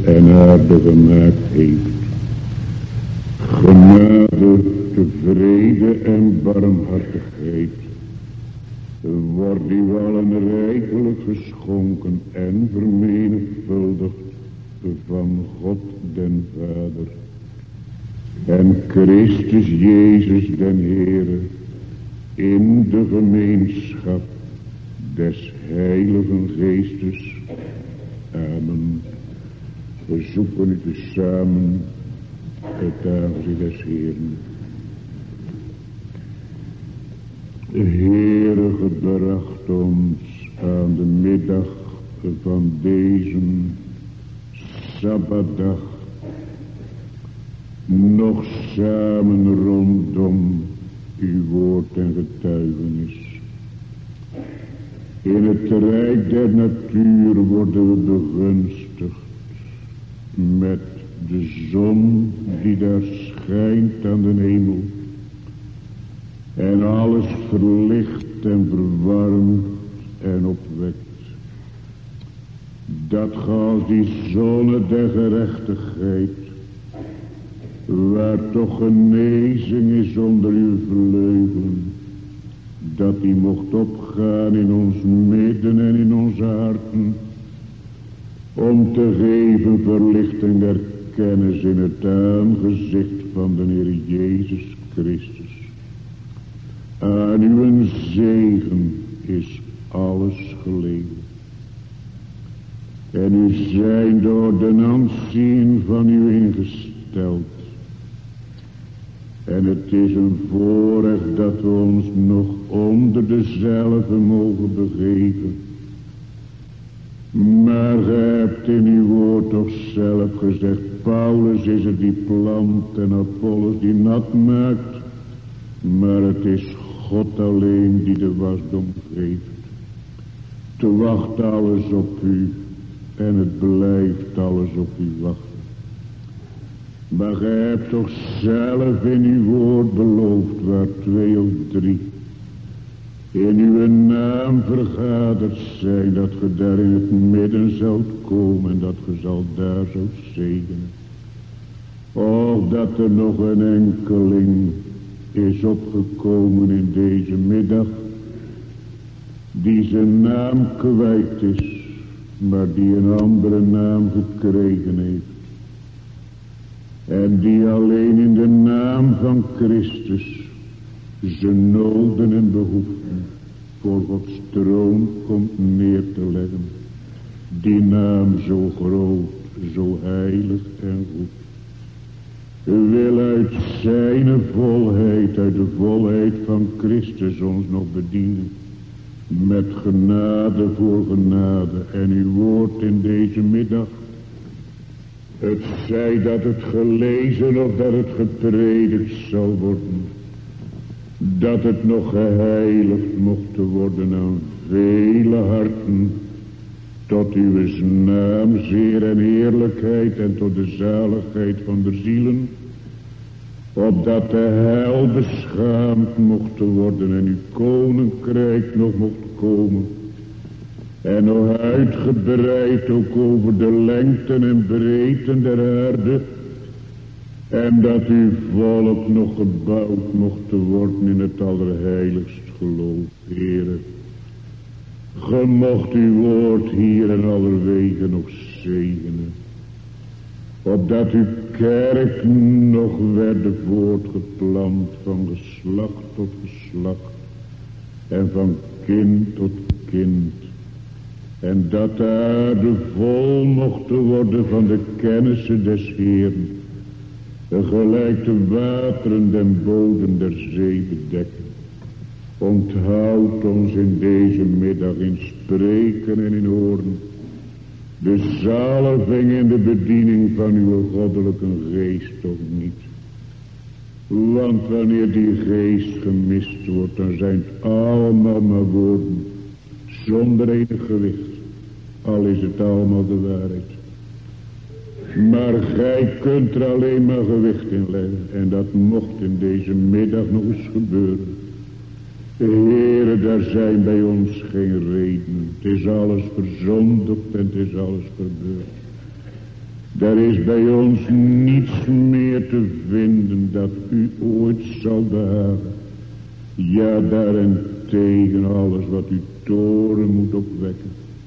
en aarde gemaakt heeft. Genade, vrede en barmhartigheid wordt die allen rijkelijk geschonken en vermenigvuldigd van God den Vader en Christus Jezus den Heere in de gemeenschap des Heiligen Geestes. Amen. We zoeken u tezamen het aangezicht des Heeren. Heere, gebracht ons aan de middag van deze Sabbatdag nog samen rondom uw woord en getuigenis. In het rijk der natuur worden we begunstigd met de zon die daar schijnt aan de hemel en alles verlicht en verwarmt en opwekt. Dat als die zonne der gerechtigheid, waar toch genezing is onder uw vleugelen, dat die mocht opgaan in ons midden en in onze harten, om te geven verlichting der kennis in het aangezicht van de Heer Jezus Christus. Aan uw zegen is alles gelegen. En u zijn door de aanzien van u ingesteld. En het is een voorrecht dat we ons nog onder dezelfde mogen begeven. Maar gij hebt in uw woord toch zelf gezegd, Paulus is het die plant en Apollos die nat maakt. Maar het is God alleen die de wasdom geeft. Te wacht alles op u. En het blijft alles op u wachten. Maar gij hebt toch zelf in uw woord beloofd, waar 2 of 3 in uw naam vergaderd zijn, dat ge daar in het midden zult komen en dat ge zal daar zult zegenen. Och, dat er nog een enkeling is opgekomen in deze middag, die zijn naam kwijt is, maar die een andere naam gekregen heeft. En die alleen in de naam van Christus zijn noden en behoeften voor Gods troon komt neer te leggen. Die naam zo groot, zo heilig en goed. Wil uit zijn volheid, uit de volheid van Christus ons nog bedienen. Met genade voor genade en uw woord in deze middag. Het zij dat het gelezen of dat het gepredikt zal worden. Dat het nog geheiligd mocht worden aan vele harten. Tot uw naam zeer en heerlijkheid en tot de zaligheid van de zielen. Opdat de hel beschaamd mocht worden en uw koninkrijk nog mocht komen. En nog uitgebreid ook over de lengten en breedten der aarde. En dat uw volk nog gebouwd mocht worden in het allerheiligst geloof, Heere. Ge mocht uw woord hier en allerwege nog zegenen. Opdat uw kerk nog werd voortgeplant van geslacht tot geslacht. En van kind tot kind. En dat de aarde vol mocht worden van de kennissen des Heeren. Gelijk de wateren den bodem der zee bedekken. Onthoud ons in deze middag in spreken en in horen. De zalving en de bediening van uw goddelijke geest toch niet. Want wanneer die geest gemist wordt, dan zijn het allemaal maar woorden. Zonder enig gewicht. Al is het allemaal de waarheid. Maar gij kunt er alleen maar gewicht in leggen. En dat mocht in deze middag nog eens gebeuren. Heere, daar zijn bij ons geen redenen. Het is alles verzondigd en het is alles verbeurd. Er is bij ons niets meer te vinden dat u ooit zal behagen. Ja, daarentegen alles wat uw toorn moet opwekken.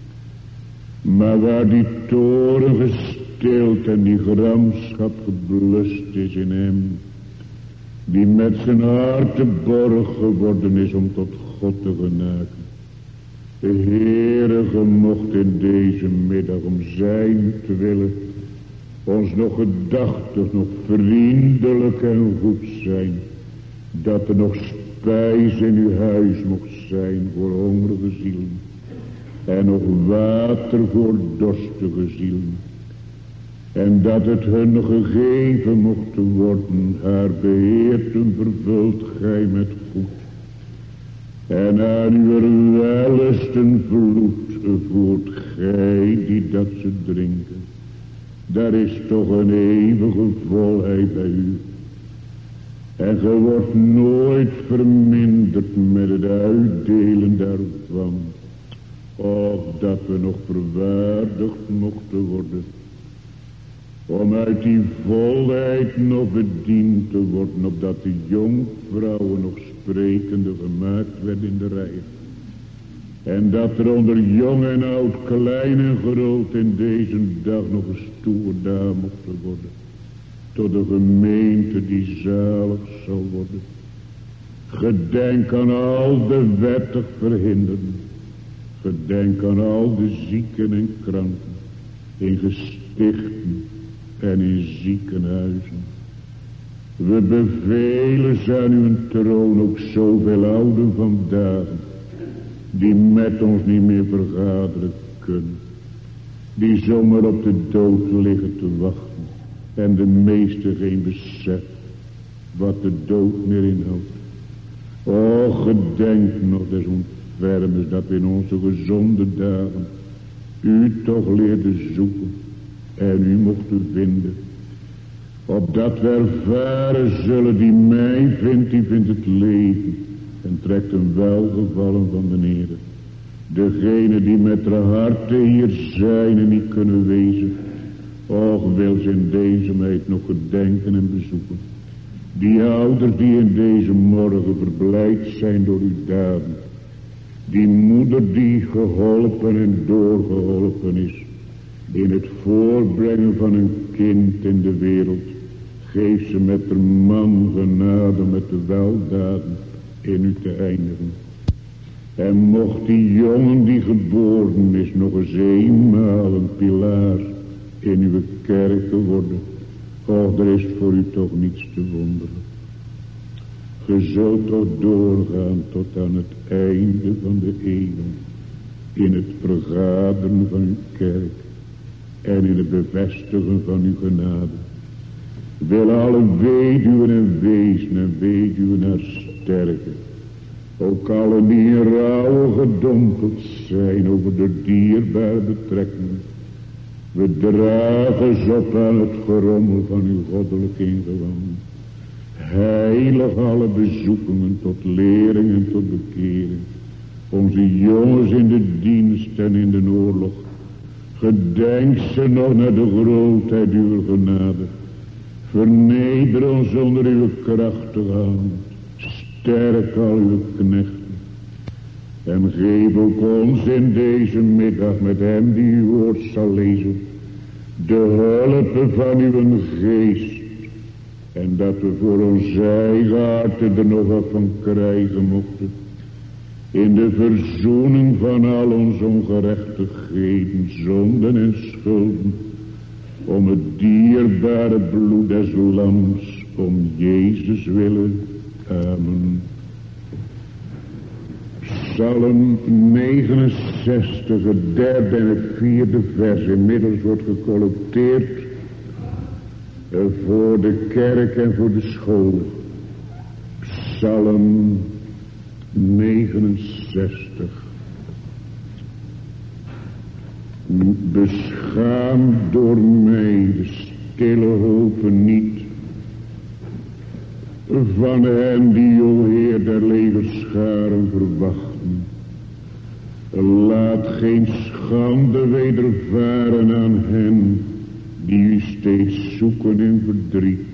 Maar waar die toorn gestild en die gramschap geblust is in hem, die met zijn hart te borg geworden is om tot God te genaken. De Heere gemocht in deze middag om zijn te willen ons nog gedachtig, nog vriendelijk en goed zijn, dat er nog spijs in uw huis mocht zijn voor hongerige zielen en nog water voor dorstige zielen, en dat het hun gegeven mocht worden, haar beheerten vervult gij met goed, en aan uw wellesten vloed voert gij die dat ze drinken. Daar is toch een eeuwige volheid bij u. En ge wordt nooit verminderd met het uitdelen daarvan. Och, dat we nog verwaardigd mochten worden om uit die volheid nog bediend te worden, opdat de jonkvrouwen nog sprekende gemaakt werd in de rij. En dat er onder jong en oud, klein en groot in deze dag nog een stoer daar mocht worden, tot de gemeente die zalig zal worden. Gedenk aan al de wettig verhinderden. Gedenk aan al de zieken en kranken, in gestichten en in ziekenhuizen. We bevelen aan uw troon ook zoveel ouden vandaag, die met ons niet meer vergaderen kunnen, die zomaar op de dood liggen te wachten, en de meeste geen besef wat de dood meer inhoudt. O, gedenk nog des ontfermers dat we in onze gezonde dagen u toch leerde zoeken en u mochten vinden, opdat we ervaren zullen: die mij vindt, die vindt het leven en trekt een welgevallen van de Heere. Degene die met de harten hier zijn en niet kunnen wezen, och, wil ze in deze meid nog gedenken en bezoeken. Die ouders die in deze morgen verblijd zijn door uw daden. Die moeder die geholpen en doorgeholpen is in het voorbrengen van een kind in de wereld. Geef ze met de man genade met de weldaden in u te eindigen. En mocht die jongen die geboren is nog eens eenmaal een pilaar in uw kerk worden. Och, er is voor u toch niets te wonderen. Ge zult toch doorgaan tot aan het einde van de eeuwen, in het vergaderen van uw kerk en in het bevestigen van uw genade. Wil alle weduwen en wezen en weduwen sterken, ook allen die in rouwen gedompeld zijn over de dierbare betrekkingen. We dragen ze op aan het gerommel van uw goddelijk ingewand. Heilig alle bezoekingen tot lering en tot bekering. Onze jongens in de dienst en in de oorlog. Gedenk ze nog naar de grootheid uw genade. Verneder ons onder uw krachtige hand. Sterk al uw knechten. En geef ook ons in deze middag met hem die uw woord zal lezen, de hulp van uw geest. En dat we voor ons eigen harten er nog wat van krijgen mochten. In de verzoening van al onze ongerechtigheden, zonden en schulden. Om het dierbare bloed des lams, om Jezus willen. Amen. Psalm 69, het derde en het vierde vers. Inmiddels wordt gecollecteerd voor de kerk en voor de school. Psalm 69. Beschaamd door mij de stille hopen niet van hen die, o Heer der legerscharen, verwachten. Laat geen schande wedervaren aan hen die u steeds zoeken in verdriet.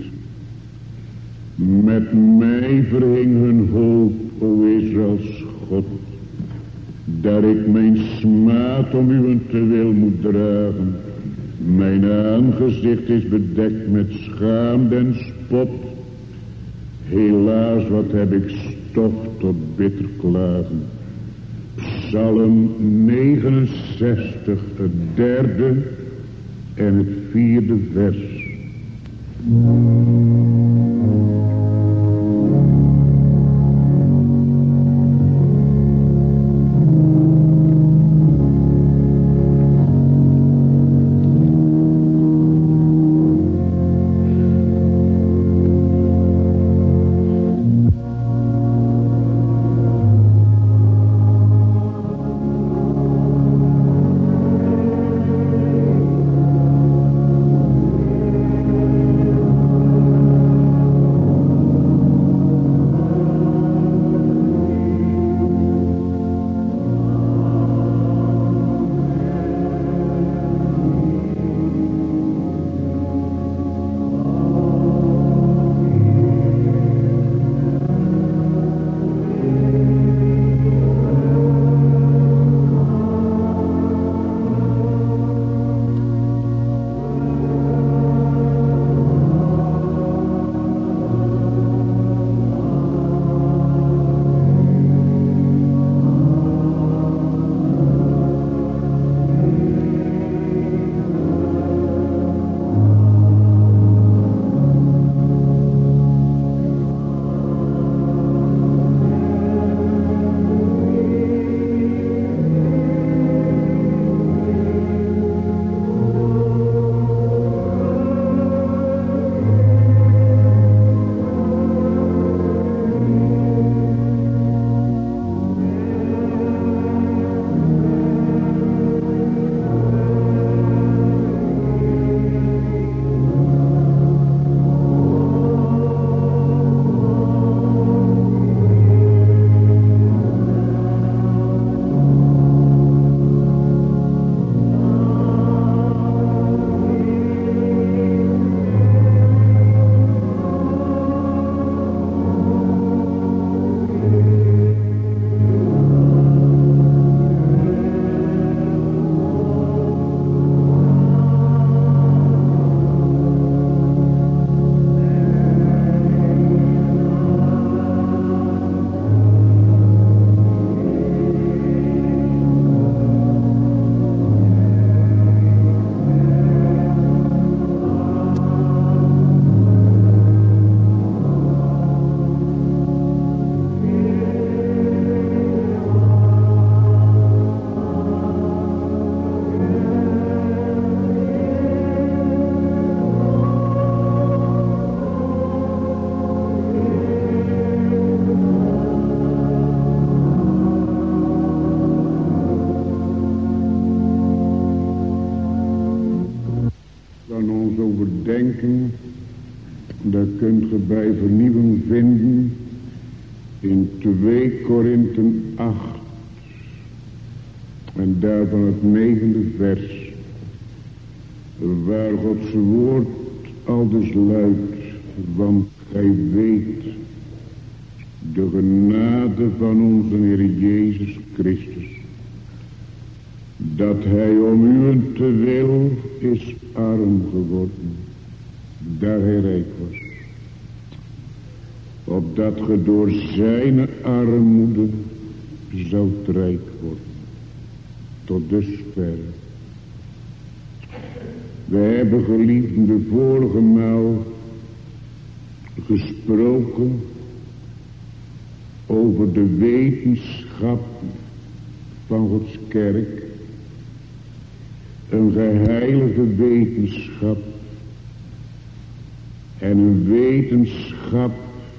Met mij verhing hun hoop, o Israëls God, dat ik mijn smaad om uwentwil moet dragen. Mijn aangezicht is bedekt met schaamte en spot. Helaas, wat heb ik stof tot bitter klagen. Psalm 69, het 3e en het 4e vers. Dat kunt ge bij vernieuwing vinden in 2 Korinthe 8 en daarvan het 9e vers, waar Gods woord aldus luidt, want gij weet de genade van onze Heer Jezus Christus, dat hij om uwentwil is arm geworden, daar hij rijk was, opdat ge door zijn armoede zoudt rijk worden. Tot dusver. We hebben, geliefden, de vorige maal gesproken over de wetenschap van Gods kerk. Een geheilige wetenschap. En een wetenschap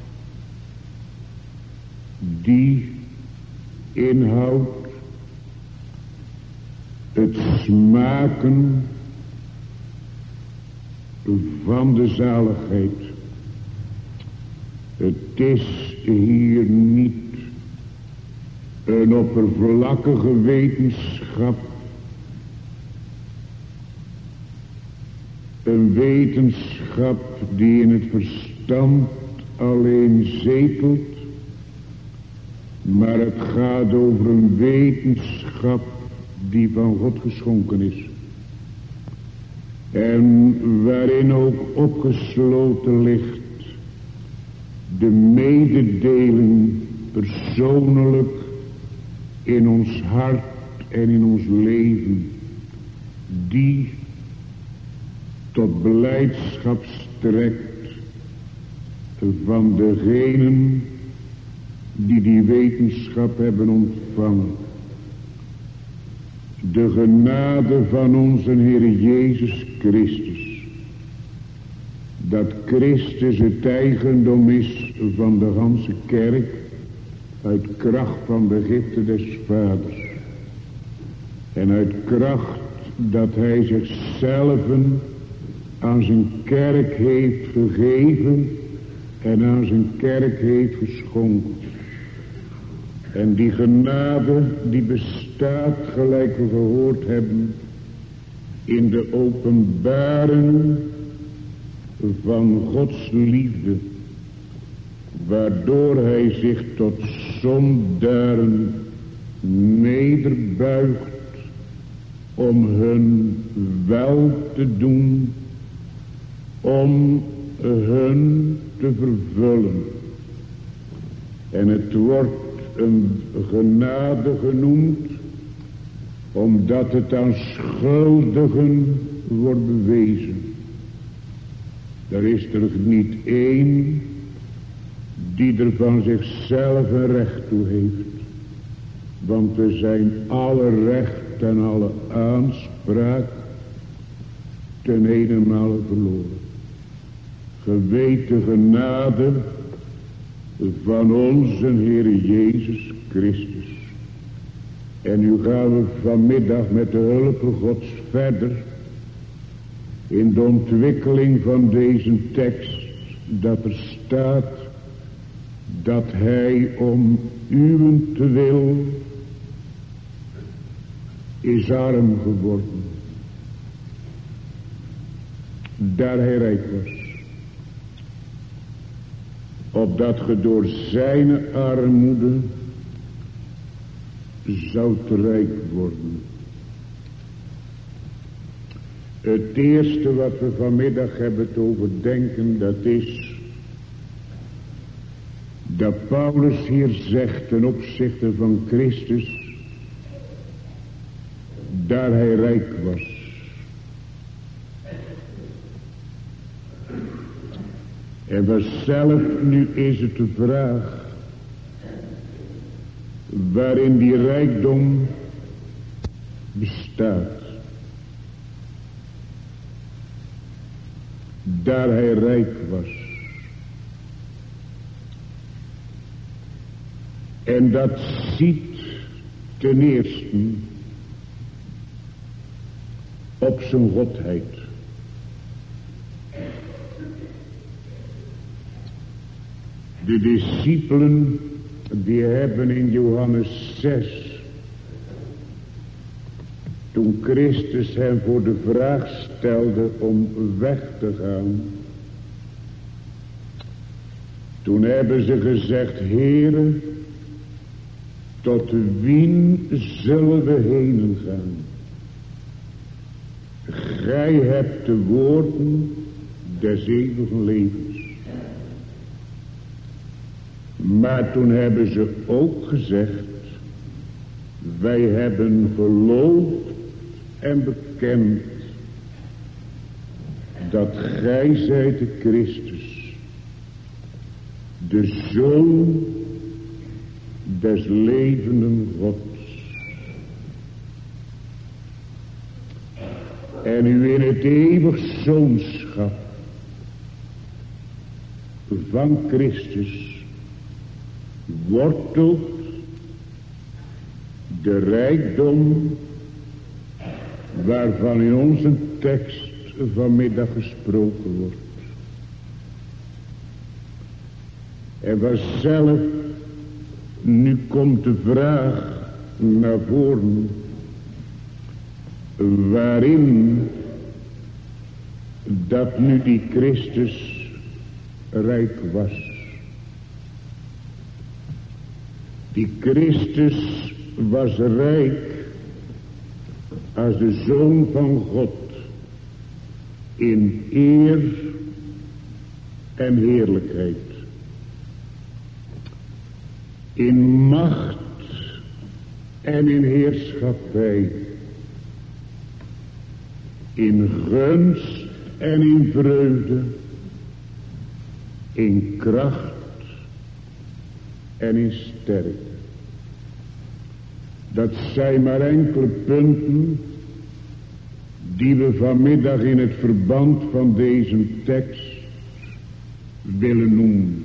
die inhoudt het smaken van de zaligheid. Het is hier niet een oppervlakkige wetenschap, Een wetenschap die in het verstand alleen zetelt. Maar het gaat over een wetenschap die van God geschonken is. En waarin ook opgesloten ligt de mededeling persoonlijk in ons hart en in ons leven, die tot blijdschap strekt van degenen die die wetenschap hebben ontvangen. De genade van onze Heer Jezus Christus, dat Christus het eigendom is van de ganse kerk, uit kracht van de gifte des Vaders. En uit kracht dat hij zichzelf aan zijn kerk heeft gegeven en aan zijn kerk heeft geschonken. En die genade die bestaat, gelijk we gehoord hebben, in de openbaring van Gods liefde, waardoor hij zich tot zondaren nederbuigt om hun wel te doen, om hun te vervullen. En het wordt een genade genoemd, omdat het aan schuldigen wordt bewezen. Er is er niet één die er van zichzelf een recht toe heeft. Want we zijn alle recht en alle aanspraak ten eenenmale verloren. Geweten genade van onze Heer Jezus Christus. En nu gaan we vanmiddag met de hulp Gods verder in de ontwikkeling van deze tekst, dat er staat dat hij om uwentwil is arm geworden, daar hij rijk was, opdat ge door zijn armoede zou rijk worden. Het eerste wat we vanmiddag hebben te overdenken, dat is dat Paulus hier zegt ten opzichte van Christus, daar hij rijk was. En vanzelf nu is het de vraag waarin die rijkdom bestaat. Daar hij rijk was. En dat ziet ten eerste op zijn godheid. De discipelen die hebben in Johannes 6, toen Christus hen voor de vraag stelde om weg te gaan, toen hebben ze gezegd: Heere, tot wien zullen we heen gaan? Gij hebt de woorden des eeuwigen levens. Maar toen hebben ze ook gezegd: wij hebben geloofd en bekend dat gij zijt de Christus, de Zoon des levenden Gods. En u in het eeuwig zoonschap van Christus wortelt de rijkdom waarvan in onze tekst vanmiddag gesproken wordt. En vanzelf nu komt de vraag naar voren waarin dat nu die Christus rijk was. Die Christus was rijk als de Zoon van God in eer en heerlijkheid, in macht en in heerschappij, in gunst en in vreugde, in kracht en in sterkte. Dat zijn maar enkele punten die we vanmiddag in het verband van deze tekst willen noemen.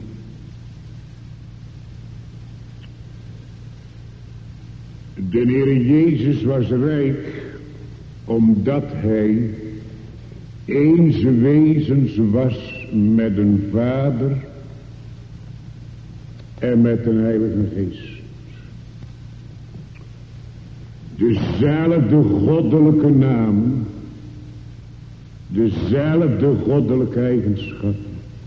De Heer Jezus was rijk omdat hij eens wezens was met een Vader en met een Heilige Geest. Dezelfde goddelijke naam, dezelfde goddelijke eigenschappen,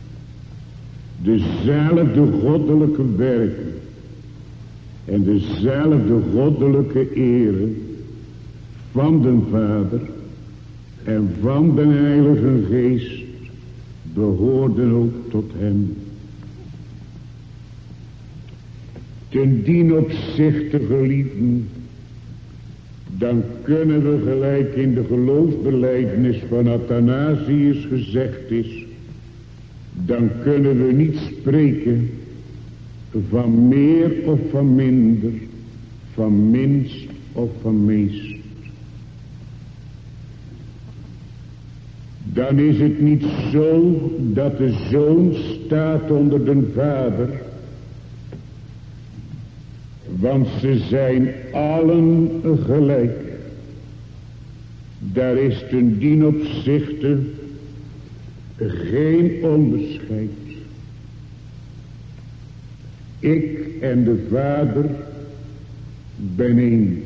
dezelfde goddelijke werken en dezelfde goddelijke ere van den Vader en van de Heilige Geest behoorden ook tot hem. Ten dien opzichte, geliefden, dan kunnen we gelijk in de geloofsbelijdenis van Athanasius gezegd is, dan kunnen we niet spreken van meer of van minder, van minst of van meest. Dan is het niet zo dat de Zoon staat onder de Vader, want ze zijn allen gelijk. Daar is ten dien opzichte geen onderscheid. Ik en de Vader ben één.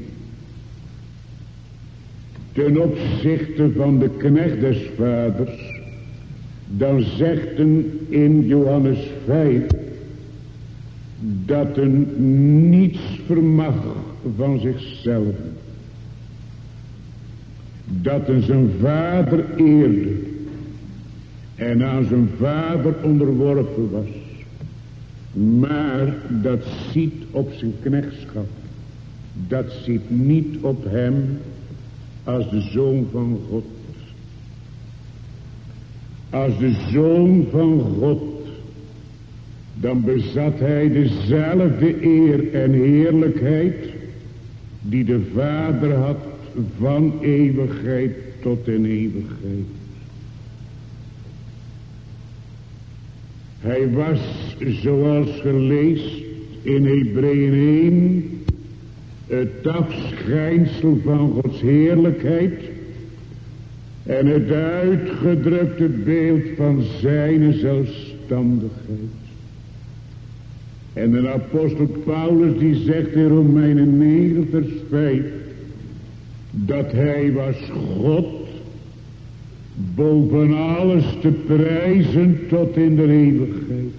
Ten opzichte van de knecht des Vaders, dan zegt in Johannes 5 dat een niets vermag van zichzelf, dat een zijn vader eerde en aan zijn vader onderworpen was, maar dat ziet op zijn knechtschap, dat ziet niet op hem als de Zoon van God. Als de Zoon van God, dan bezat hij dezelfde eer en heerlijkheid die de Vader had van eeuwigheid tot in eeuwigheid. Hij was, zoals geleest in Hebreeën 1, het afschijnsel van Gods heerlijkheid en het uitgedrukte beeld van zijn zelfstandigheid. En de apostel Paulus die zegt in Romeinen 9 vers 5 dat hij was God boven alles te prijzen tot in de eeuwigheid.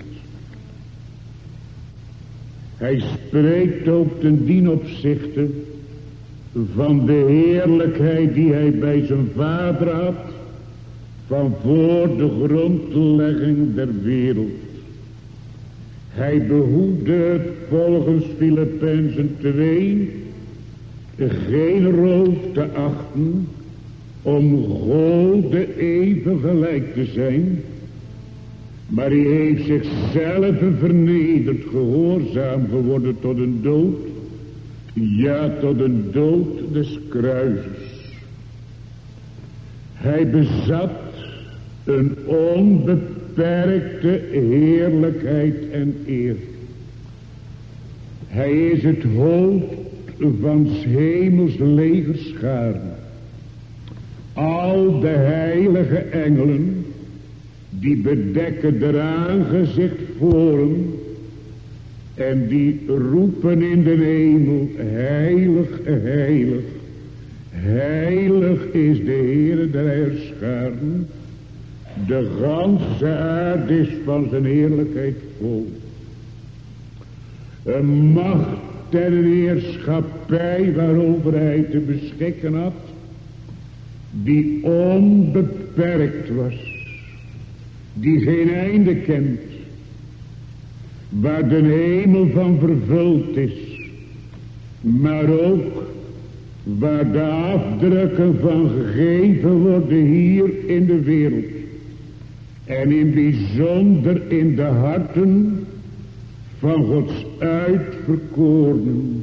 Hij spreekt ook ten dien opzichte van de heerlijkheid die hij bij zijn Vader had van voor de grondlegging der wereld. Hij behoefde het volgens Filippenzen 2 geen roof te achten om God de even gelijk te zijn, maar hij heeft zichzelf vernederd, gehoorzaam geworden tot een dood, ja tot een dood des kruises. Hij bezat een onbeperkte heerlijkheid en eer. Hij is het hoofd van 's hemels legerscharen. Al de heilige engelen, die bedekken der aangezicht voor hem, en die roepen in de hemel, heilig, heilig, heilig is de Heere der heerscharen, De ganse aarde is van zijn heerlijkheid vol. Een macht en een heerschappij waarover hij te beschikken had, die onbeperkt was, die geen einde kent, waar de hemel van vervuld is, maar ook waar de afdrukken van gegeven worden hier in de wereld en in bijzonder in de harten van Gods uitverkorenen.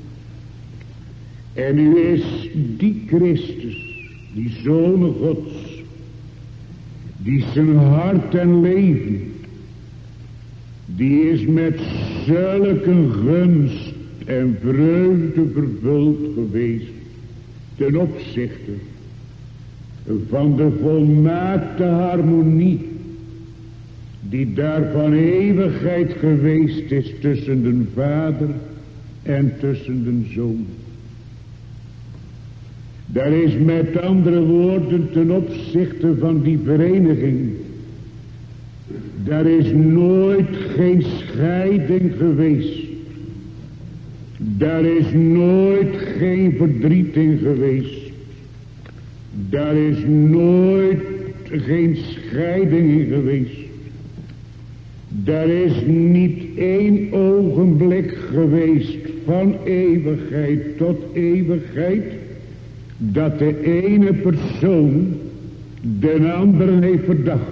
En nu is die Christus, die Zoon Gods, die zijn hart en leven, die is met zulke gunst en vreugde vervuld geweest ten opzichte van de volmaakte harmonie die daar van eeuwigheid geweest is tussen de Vader en tussen de Zoon. Daar is met andere woorden ten opzichte van die vereniging, daar is nooit geen scheiding geweest. Daar is nooit geen verdriet in geweest. Daar is nooit geen scheiding in geweest. Daar is niet één ogenblik geweest van eeuwigheid tot eeuwigheid dat de ene persoon de andere heeft verdacht.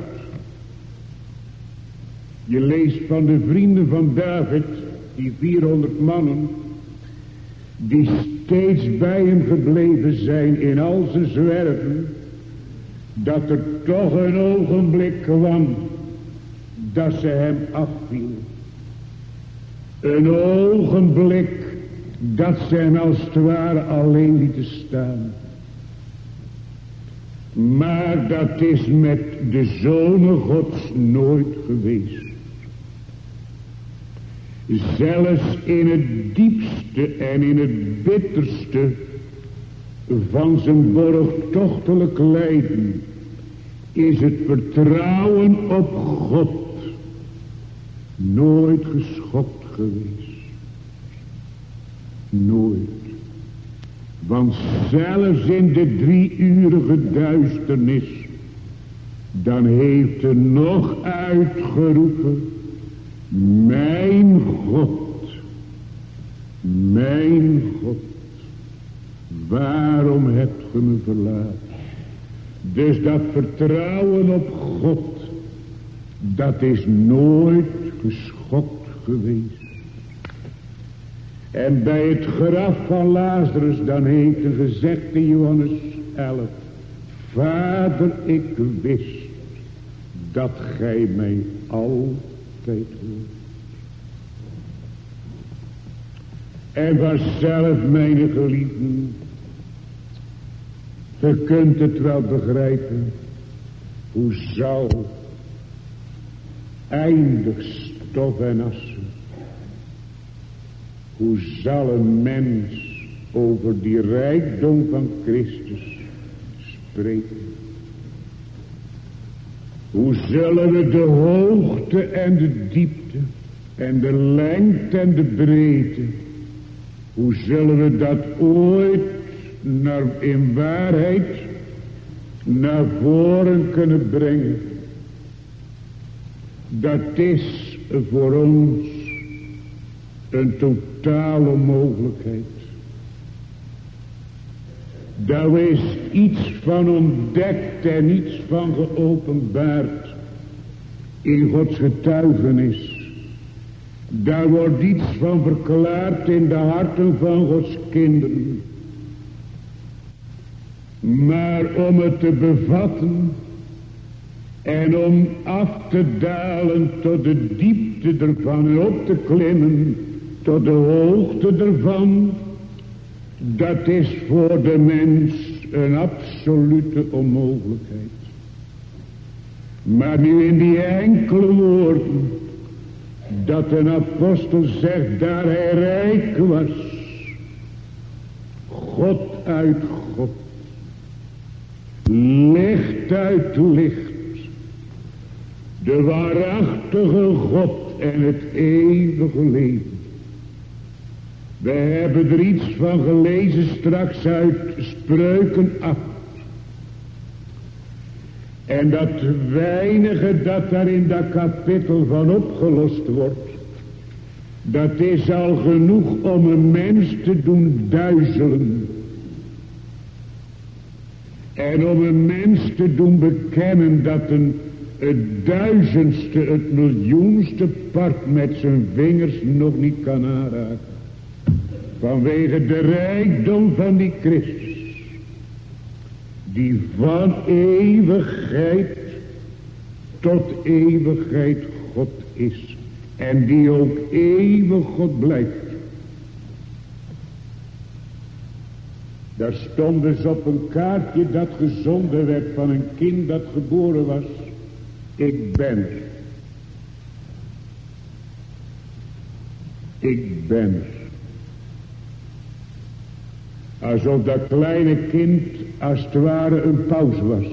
Je leest van de vrienden van David, die 400 mannen, die steeds bij hem gebleven zijn in al zijn zwerven, dat er toch een ogenblik kwam dat ze hem afvielen. Een ogenblik dat ze hem als het ware alleen lieten staan. Maar dat is met de Zonen Gods nooit geweest. Zelfs in het diepste en in het bitterste van zijn borgtochtelijk lijden is het vertrouwen op God nooit geschokt geweest. Nooit. Want zelfs in de 3-urige duisternis, dan heeft er nog uitgeroepen: mijn God, waarom hebt ge me verlaten? Dus dat vertrouwen op God, dat is nooit geschokt geweest. En bij het graf van Lazarus, dan heeft hij gezegd in Johannes 11: Vader, ik wist dat gij mij altijd hoort. En vanzelf, mijn geliefden, je kunt het wel begrijpen, hoe zal eindig stof en assen, hoe zal een mens over die rijkdom van Christus spreken? Hoe zullen we de hoogte en de diepte en de lengte en de breedte, hoe zullen we dat ooit in waarheid naar voren kunnen brengen? Dat is voor ons een totale mogelijkheid. Daar is iets van ontdekt en iets van geopenbaard in Gods getuigenis. Daar wordt iets van verklaard in de harten van Gods kinderen. Maar om het te bevatten en om af te dalen tot de diepte ervan en op te klimmen tot de hoogte ervan, dat is voor de mens een absolute onmogelijkheid. Maar nu in die enkele woorden dat een apostel zegt, daar hij rijk was, God uit God, licht uit licht, de waarachtige God en het eeuwige leven. We hebben er iets van gelezen straks uit Spreuken 8. En dat weinige dat daar in dat kapittel van opgelost wordt, dat is al genoeg om een mens te doen duizelen. En om een mens te doen bekennen dat het duizendste, het miljoenste part met zijn vingers nog niet kan aanraken. Vanwege de rijkdom van die Christus. Die van eeuwigheid tot eeuwigheid God is. En die ook eeuwig God blijft. Daar stond dus op een kaartje dat gezonden werd van een kind dat geboren was. Ik ben er. Ik ben er. Alsof dat kleine kind als het ware een paus was.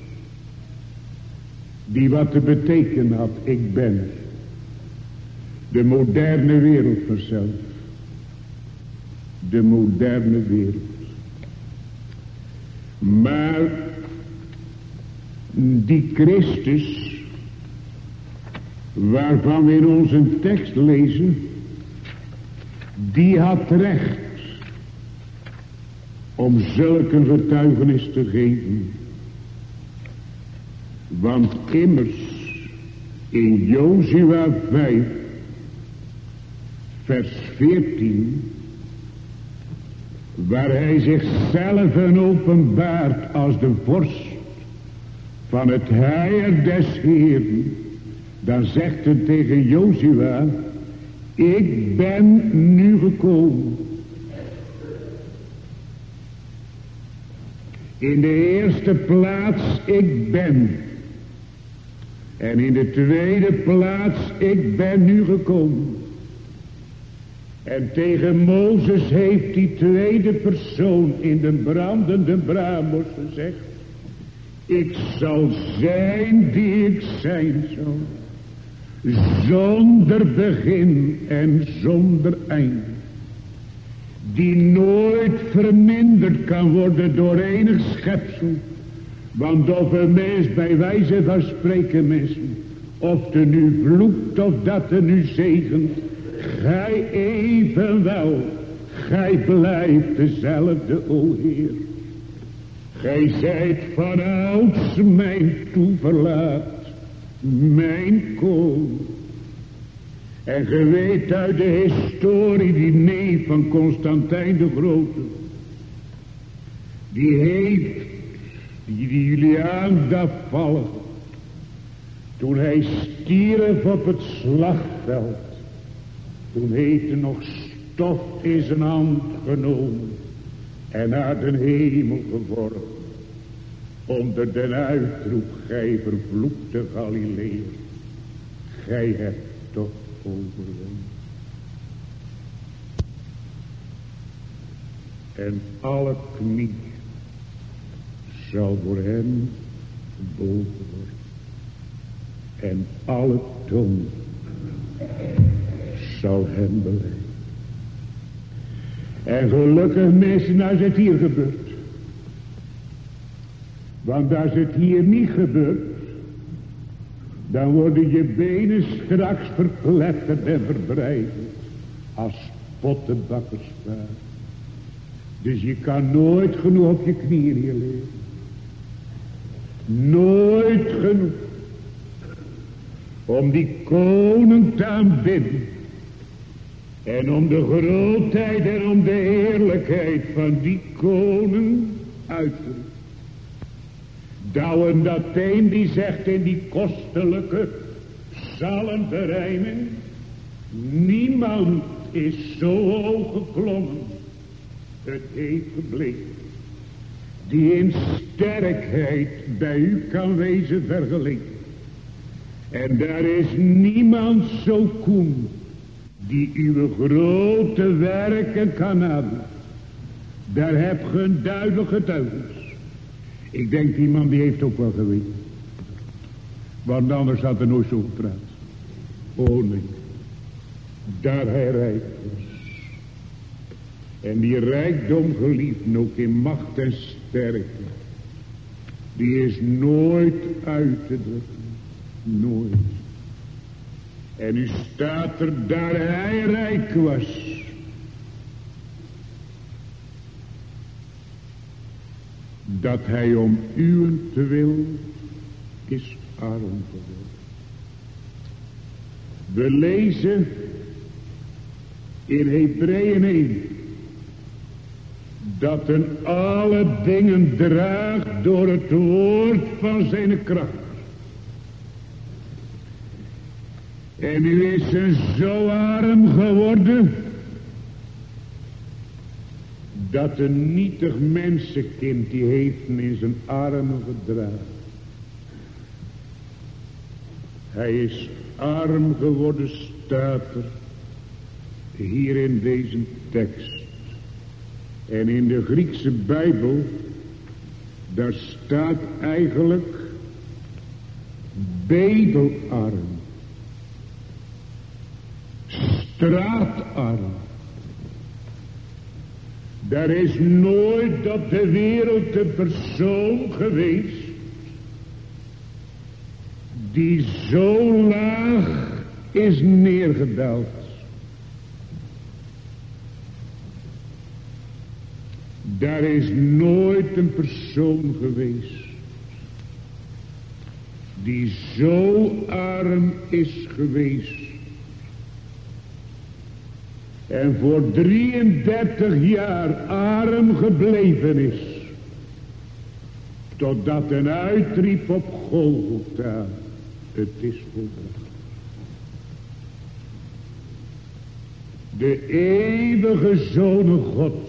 Die wat te betekenen had. Ik ben er. De moderne wereld vanzelf. De moderne wereld. Maar die Christus, waarvan we in onze tekst lezen, die had recht om zulke een getuigenis te geven. Want immers in Jozua 5 vers 14, waar hij zichzelf openbaart als de vorst van het heir des Heeren, dan zegt hij tegen Jozua, ik ben nu gekomen. In de eerste plaats, ik ben. En in de tweede plaats, ik ben nu gekomen. En tegen Mozes heeft die tweede persoon in de brandende braambos gezegd, ik zal zijn die ik zijn zal, zonder begin en zonder einde, die nooit verminderd kan worden door enig schepsel. Want of een mens bij wijze van spreken mensen, of er nu vloekt of dat er nu zegent, gij evenwel, gij blijft dezelfde, o Heer. Gij zijt van ouds mijn toeverlaat, mijn koning. En ge weet uit de historie, die neef van Constantijn de Grote, die heeft, die Juliaan dat vallen, toen hij stierf op het slagveld, toen heeft hij nog stof in zijn hand genomen en naar de hemel geworpen, onder den uitroep, gij vervloekte Galileër, gij hebt toch overwonnen. En alle knie zal voor hem gebogen worden. En alle tong zal hem beleiden. En gelukkig mensen als het hier gebeurt. Want als het hier niet gebeurt, dan worden je benen straks verpletterd en verbrijzeld als pottenbakkerspaar. Dus je kan nooit genoeg op je knieën hier liggen. Nooit genoeg. Om die koning te aanbidden. En om de grootheid en om de heerlijkheid van die koning uit te roepen. Douwen dat een die zegt in die kostelijke psalmverrijming, niemand is zo hoog geklommen, het heeft gebleken, die in sterkheid bij u kan wezen vergeleken. En daar is niemand zo koen, die uw grote werken kan hebben. Daar heb je een duidelijk getuigenis. Ik denk die man die heeft ook wel geweten. Want anders had hij nooit zo gepraat. Oh nee. Daar hij rijk was. En die rijkdom geliefd ook in macht en sterkte. Die is nooit uit te drukken. Nooit. En nu staat er daar hij rijk was. Dat hij om uwentwil is arm geworden. We lezen in Hebreeën 1 dat een alle dingen draagt door het woord van zijn kracht. En nu is ze zo arm geworden dat een nietig mensenkind die heeft hem in zijn armen gedragen. Hij is arm geworden, staat er hier in deze tekst. En in de Griekse Bijbel, daar staat eigenlijk bedelarm, straatarm. Daar is nooit op de wereld de persoon geweest die zo laag is neergedaald. Daar is nooit een persoon geweest die zo arm is geweest. En voor 33 jaar arm gebleven is. Totdat een uitriep op Golgotha. Het is volbracht. De eeuwige Zoon Gods.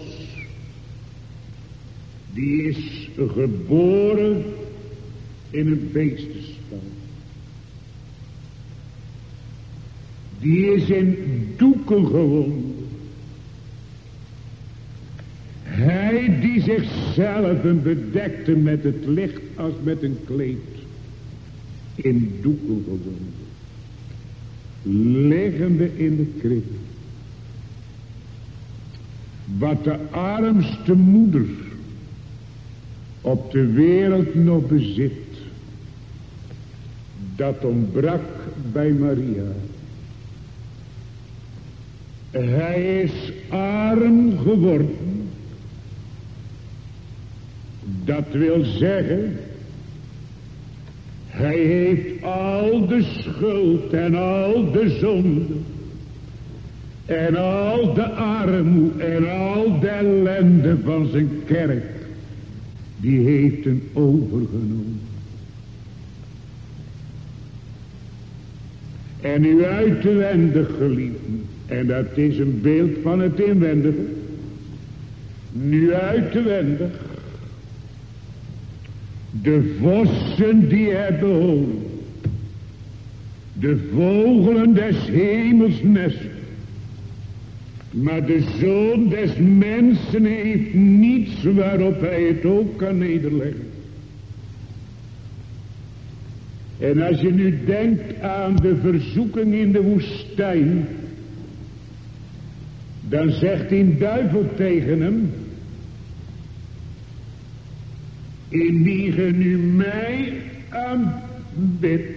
Die is geboren in een beestenstal. Die is in doeken gewonden. Hij die zichzelf bedekte met het licht als met een kleed. In doeken gewonden. Liggende in de krib. Wat de armste moeder op de wereld nog bezit. Dat ontbrak bij Maria. Hij is arm geworden. Dat wil zeggen, hij heeft al de schuld en al de zonde en al de armoede en al de ellende van zijn kerk, die heeft hem overgenomen. En nu uitwendig geliefden, en dat is een beeld van het inwendige, nu uitwendig, de vossen die hebben holen, de vogelen des hemels nesten, maar de Zoon des mensen heeft niets waarop hij het ook kan nederleggen. En als je nu denkt aan de verzoeking in de woestijn, dan zegt die duivel tegen hem, indien ge nu mij aanbidt,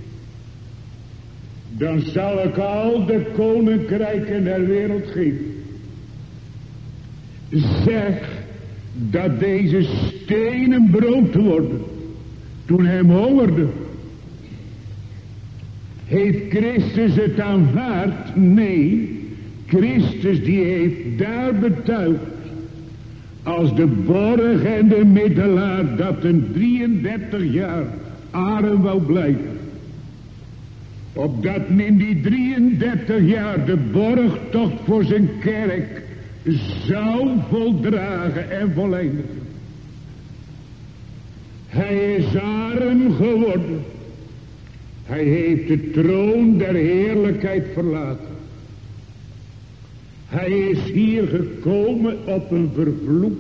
dan zal ik al de koninkrijken der wereld geven. Zeg dat deze stenen brood worden. Toen hij hongerde, heeft Christus het aanvaard? Nee, Christus die heeft daar betuigd als de borg en de middelaar dat een 33 jaar arm wou blijven. Opdat men in die 33 jaar de borgtocht voor zijn kerk zou voldragen en voleindigen. Hij is arm geworden. Hij heeft de troon der heerlijkheid verlaten. Hij is hier gekomen op een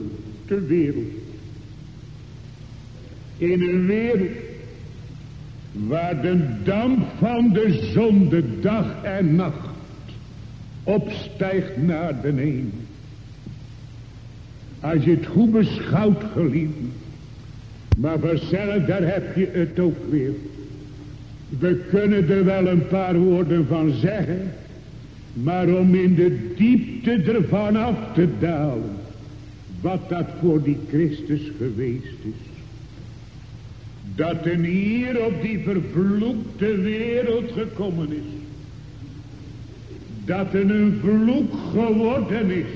vervloekte wereld. In een wereld waar de damp van de zonde dag en nacht opstijgt naar de hemel. Als je het goed beschouwt, geliefde, maar vanzelf, daar heb je het ook weer. We kunnen er wel een paar woorden van zeggen, maar om in de diepte ervan af te dalen, wat dat voor die Christus geweest is. Dat een hier op die vervloekte wereld gekomen is. Dat een vloek geworden is.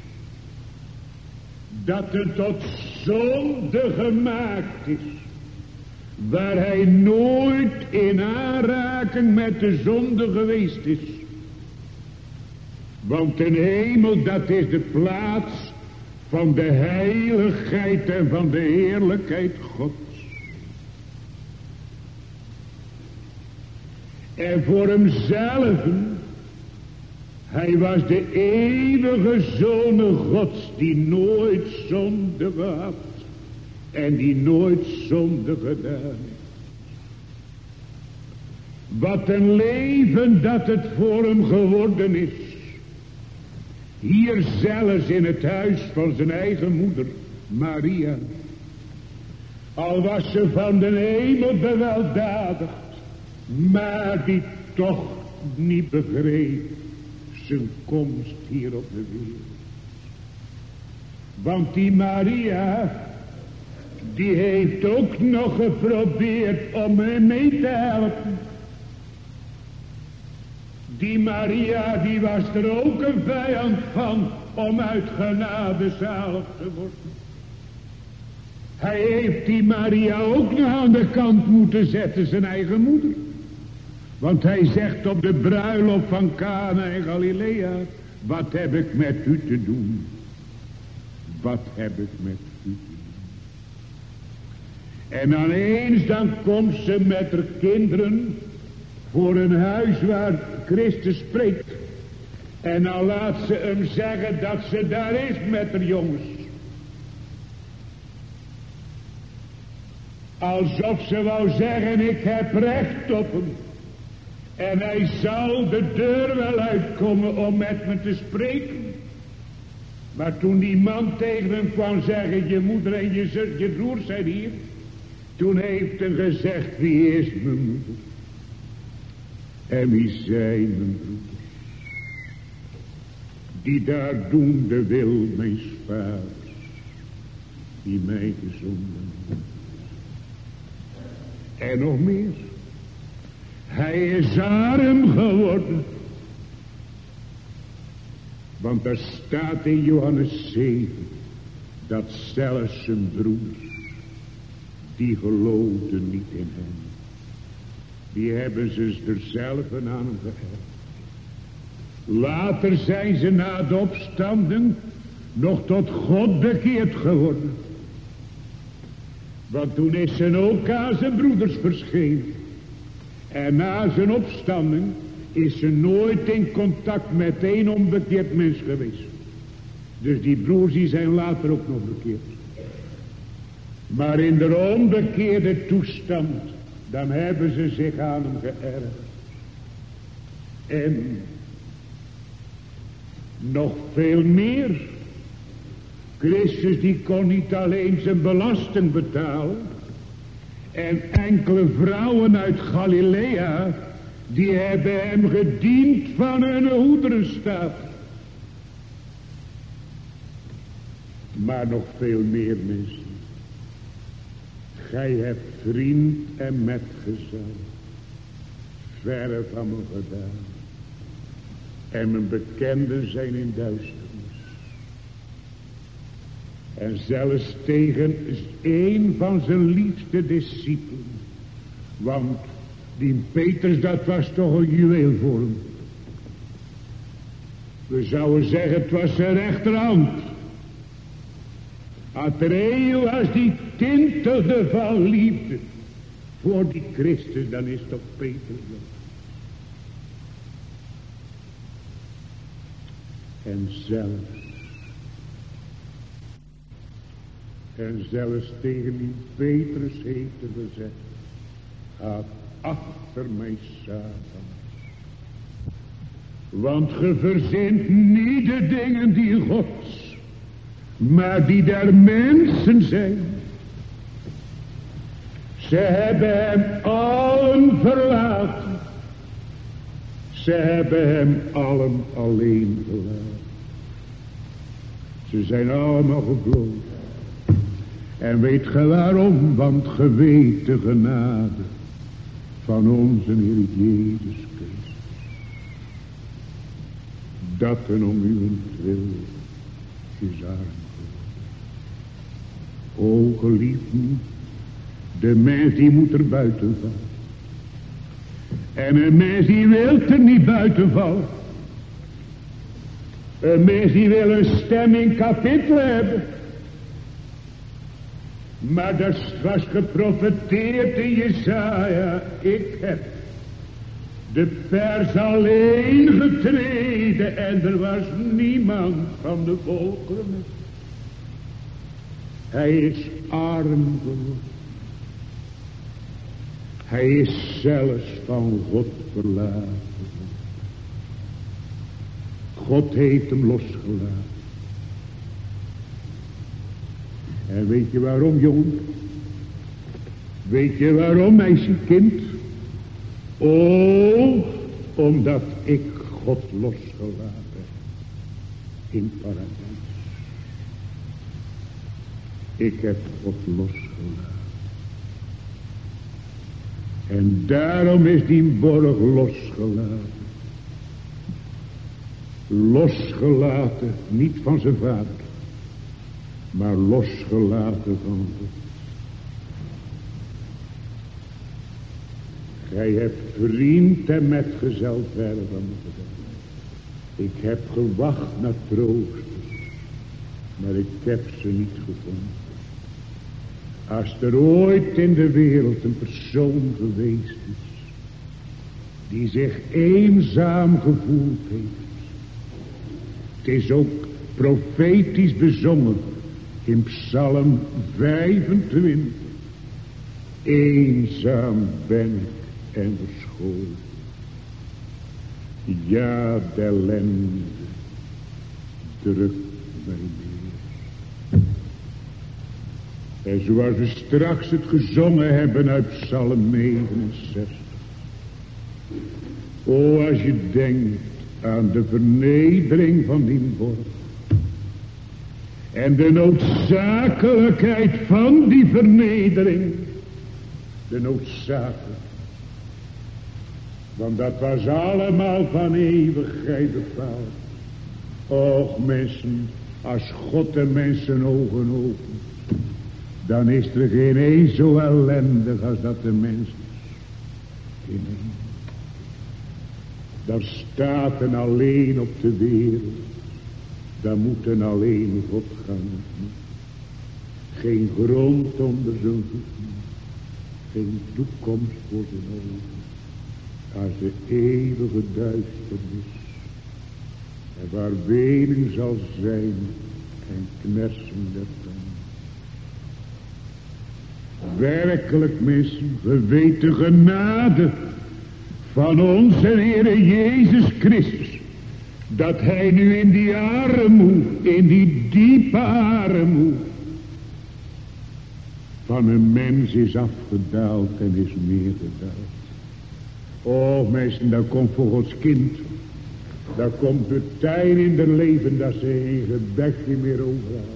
Dat het tot zonde gemaakt is. Waar hij nooit in aanraking met de zonde geweest is. Want de hemel, dat is de plaats van de heiligheid en van de heerlijkheid Gods. En voor hemzelf, hij was de eeuwige Zoon Gods die nooit zonde gehad en die nooit zonde gedaan heeft. Wat een leven dat het voor hem geworden is. Hier zelfs in het huis van zijn eigen moeder, Maria. Al was ze van de hemel beweldadigd, maar die toch niet begreep zijn komst hier op de wereld. Want die Maria, die heeft ook nog geprobeerd om hem mee te helpen. Die Maria, die was er ook een vijand van om uit genade zalig te worden. Hij heeft die Maria ook nog aan de kant moeten zetten, zijn eigen moeder. Want hij zegt op de bruiloft van Cana in Galilea, wat heb ik met u te doen? Wat heb ik met u te doen? En dan eens, dan komt ze met haar kinderen voor een huis waar Christus spreekt. En dan laat ze hem zeggen dat ze daar is met haar jongens. Alsof ze wou zeggen, ik heb recht op hem. En hij zal de deur wel uitkomen om met me te spreken. Maar toen die man tegen hem kwam zeggen, je moeder en je zus, je broer zijn hier. Toen heeft hij gezegd, wie is mijn moeder? En wie zijn mijn broeders? Die daar doen de wil mijns vaders, die mij gezonden heeft. En nog meer. Hij is arm geworden. Want daar staat in Johannes 7, dat zelfs zijn broers, die geloofden niet in hem. Die hebben ze er zelf aan hem gegeven. Later zijn ze na de opstanding nog tot God bekeerd geworden. Want toen is ze ook aan zijn broeders verschenen. En na zijn opstanding is ze nooit in contact met één onbekeerd mens geweest. Dus die broers die zijn later ook nog bekeerd. Maar in de onbekeerde toestand, dan hebben ze zich aan hem geërgerd. En nog veel meer. Christus die kon niet alleen zijn belasting betalen. En enkele vrouwen uit Galilea, die hebben hem gediend van hun hoederenstaat. Maar nog veel meer mensen. Gij hebt vriend en metgezel verre van me gedaan. En mijn bekenden zijn in duisternis. En zelfs tegen een van zijn liefste discipelen. Want die Petrus, dat was toch een juweel voor hem. We zouden zeggen, het was zijn rechterhand. Als er eeuw als die tintelde van liefde voor die Christus, dan is toch Petrus. En zelfs tegen die Petrus heeft er gezegd, gaat achter mij, Satan. Want ge verzint niet de dingen die Gods, maar die der mensen zijn. Ze hebben hem allen verlaten. Ze hebben hem allen alleen gelaten. Ze zijn allemaal gevlogen. En weet ge waarom? Want ge weet de genade van onze Heer Jezus Christus. Dat en om uwentwil is arm geworden. O geliefden, de mens die moet er buiten vallen. En een mens die wil er niet buiten vallen. Een mens die wil een stem in kapittel hebben. Maar dat was geprofeteerd in Jesaja. Ik heb de pers alleen getreden en er was niemand van de volkeren. Hij is arm geworden. Hij is zelfs van God verlaten. God heeft hem losgelaten. En weet je waarom, jongen? Weet je waarom, meisjekind? Oh, omdat ik God losgelaten heb in paradijs. Ik heb God losgelaten. En daarom is die borg losgelaten. Losgelaten, niet van zijn vader, maar losgelaten van God. Gij hebt vriend en metgezel verder van me gedaan. Ik heb gewacht naar troosters, maar ik heb ze niet gevonden. Als er ooit in de wereld een persoon geweest is, die zich eenzaam gevoeld heeft. Het is ook profetisch bezongen in Psalm 25. Eenzaam ben ik en verscholen. Ja, de ellende drukt mij neer. En zoals we straks het gezongen hebben uit Psalm 69. O, als je denkt aan de vernedering van die borg. En de noodzakelijkheid van die vernedering. De noodzakelijkheid. Want dat was allemaal van eeuwigheid bepaald. Och mensen, als God de mensen ogen opent. Dan is er geen een zo ellendig als dat de mens is. Geen een. Dan staat een alleen op de wereld. Dan moet een alleen God gaan. Geen grond onder zijn voeten. Geen toekomst voor zijn ogen. Als de eeuwige duisternis. En waar wenen zal zijn. En knersen der tanden. Werkelijk mensen, we weten genade van onze Heere Jezus Christus. Dat hij nu in die armoe, in die diepe armoe van een mens is afgedaald en is neergedaald. O mensen, daar komt voor Gods kind. Daar komt de tijd in het leven dat ze geen gebedje meer overhouden.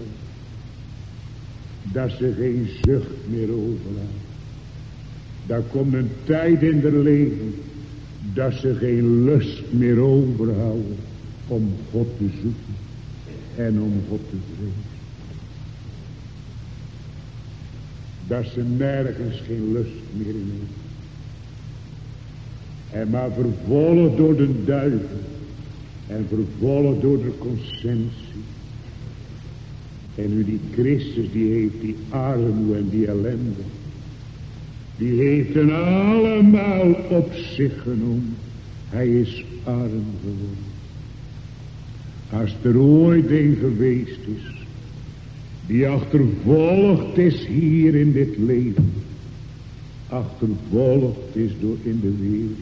Dat ze geen zucht meer overhouden. Daar komt een tijd in het leven dat ze geen lust meer overhouden om God te zoeken en om God te vrezen. Dat ze nergens geen lust meer in hebben. En maar vervolgd door de duivel en vervolgd door de conscientie. En nu die Christus, die heeft die armoede en die ellende. Die heeft hen allemaal op zich genomen. Hij is arm geworden. Als er ooit een geweest is, die achtervolgd is hier in dit leven. achtervolgd is door in de wereld.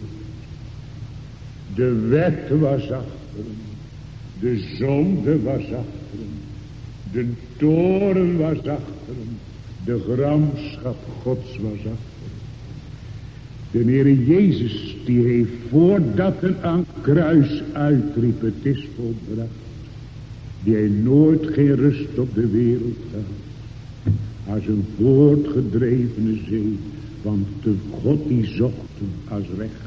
De wet was achter hem. De zonde was achter hem. De toorn was achter hem. De gramschap Gods was achter hem. De Heere Jezus die heeft voordat het aan kruis uitriep, het is volbracht. Die heeft nooit geen rust op de wereld gehad. Als een voortgedrevene zee. Want de God die zocht hem als rechter.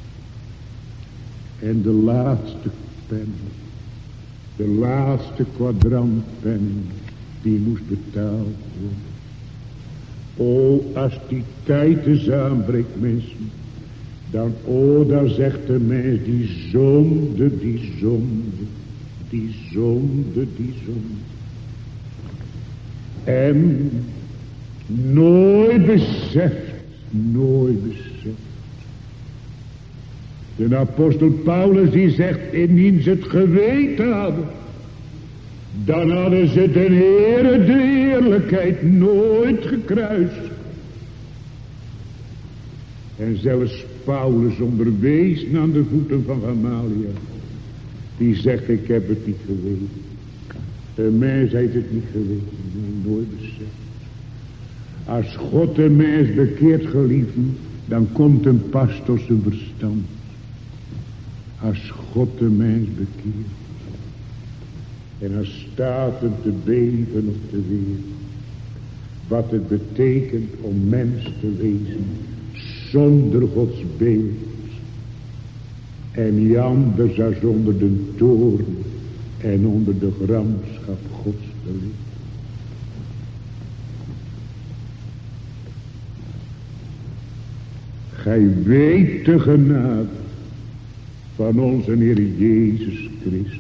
En de laatste pen. De laatste kwadrantpenning. Die moest betaald worden. O, als die tijd eens aanbreekt, mensen. Dan zegt de mens, die zonde, die zonde. Die zonde, die zonde. En nooit beseft. Nooit beseft. De apostel Paulus die zegt, indien ze het geweten hadden, dan hadden ze de Heere de eerlijkheid nooit gekruist. En zelfs Paulus onderwees aan de voeten van Gamaliel. Die zegt, ik heb het niet geweten. Een mens heeft het niet geweten. Nee, nooit beseft. Als God een mens bekeert, geliefden, dan komt een pas tot zijn verstand. Als God een mens bekeert. En dan staat hem te beven op de wereld. Wat het betekent om mens te wezen. Zonder Gods beeld. En niet anders als onder de toorn. En onder de gramschap Gods te leven. Gij weet de genade van onze Heer Jezus Christus.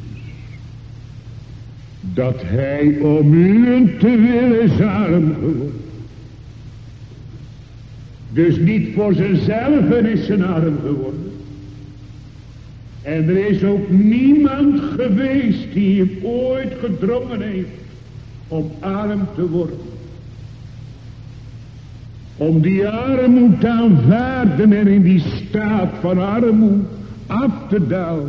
Dat hij om u te willen is arm geworden. Dus niet voor zichzelf is zijn arm geworden. En er is ook niemand geweest die hem ooit gedrongen heeft om arm te worden. Om die armoede te aanvaarden en in die staat van armoede af te dalen.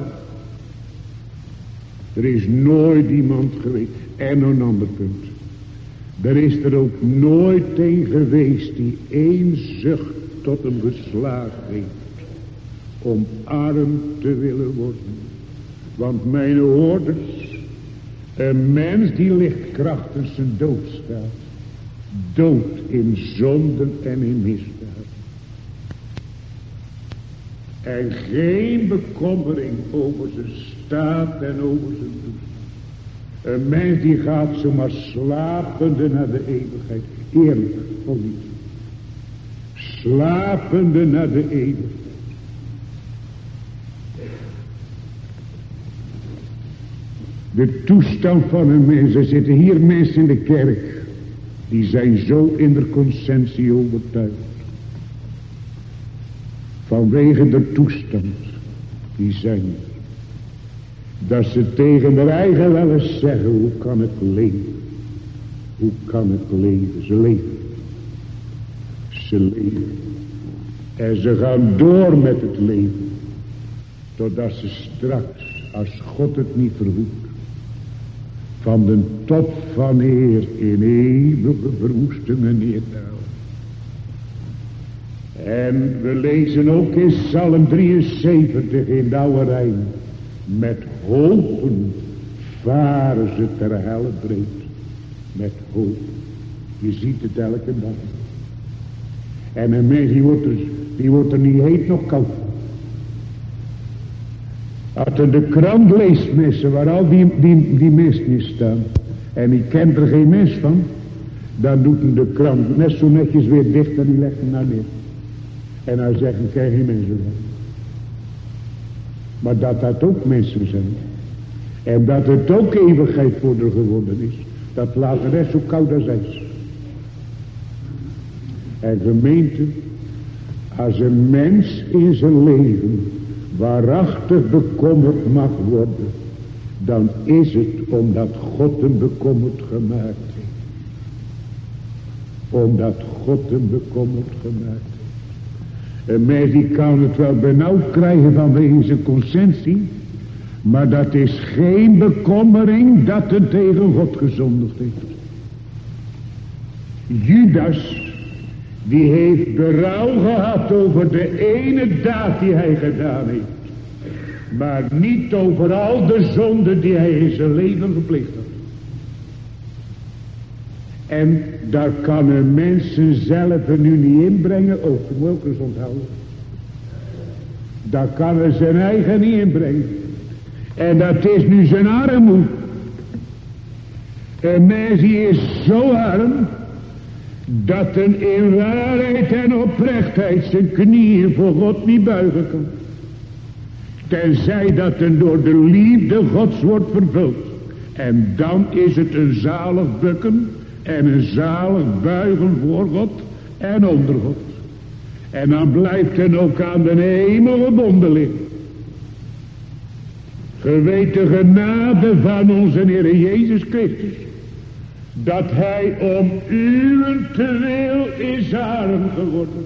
Er is nooit iemand geweest. En een ander punt. Er is er ook nooit een geweest die één zucht tot hem geslaagd heeft. Om arm te willen worden. Want mijn hoorders. Een mens die ligt krachtens zijn dood staat. Dood in zonden en in misdaad. En geen bekommering over zijn staat en over zijn toestand. Een mens die gaat zomaar slapende naar de eeuwigheid. Eerlijk, of niet? Slapende naar de eeuwigheid. De toestand van een mens. Er zitten hier mensen in de kerk. Die zijn zo in de conscientie overtuigd. Vanwege de toestand. Die zijn. Dat ze tegen hun eigen wel eens zeggen. Hoe kan ik leven? Hoe kan ik leven? Ze leven. Ze leven. En ze gaan door met het leven. Totdat ze straks. Als God het niet verhoedt. Van de top van Heer in eeuwige verwoestingen neerdalen. En we lezen ook in Psalm 73 in de oude Rijn. Met hopen varen ze ter helle breed. Met hoop. Je ziet het elke dag. En een mens die wordt er niet heet nog koud. Als je de krant leest, mensen, waar al die mensen in staan. En die kent er geen mens van. Dan doet hij de krant net zo netjes weer dicht en die legt hem naar neer. En hij zegt, ik krijg geen mensen van. Maar dat ook mensen zijn. En dat het ook eeuwigheid voor er geworden is. Dat laat de rest zo koud als ijs. En gemeente, als een mens in zijn leven waarachtig bekommerd mag worden, dan is het omdat God hem bekommerd gemaakt heeft. Omdat God hem bekommerd gemaakt heeft. Een mens die kan het wel benauwd krijgen vanwege zijn conscientie. Maar dat is geen bekommering dat het tegen God gezondigd heeft. Judas, die heeft berouw gehad over de ene daad die hij gedaan heeft. Maar niet over al de zonden die hij in zijn leven gepleegd had. En daar kan een mens zelf nu niet inbrengen. Ook moet ook eens onthouden. Daar kan hij zijn eigen niet inbrengen. En dat is nu zijn armoede. Een mens die is zo arm. Dat een in waarheid en oprechtheid zijn knieën voor God niet buigen kan. Tenzij dat een door de liefde Gods wordt vervuld. En dan is het een zalig bukken. En een zalig buigen voor God en onder God. En dan blijft het ook aan de hemel gebonden liggen. Gewet de genade van onze Heer Jezus Christus. Dat hij om uwentwil is arm geworden.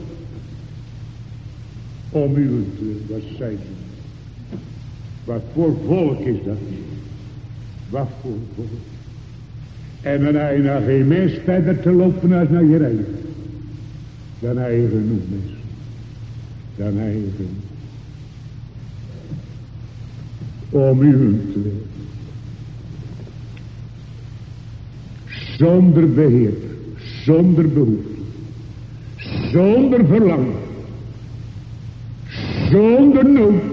Om uwentwil, wat zei ze? Wat voor volk is dat? Wat voor volk? En dan heb je nog geen mens verder te lopen als naar je rijden. Dan heb je genoeg mensen. Dan heb je genoeg. Om uwentwil. Zonder beheer. Zonder behoefte. Zonder verlangen. Zonder nood.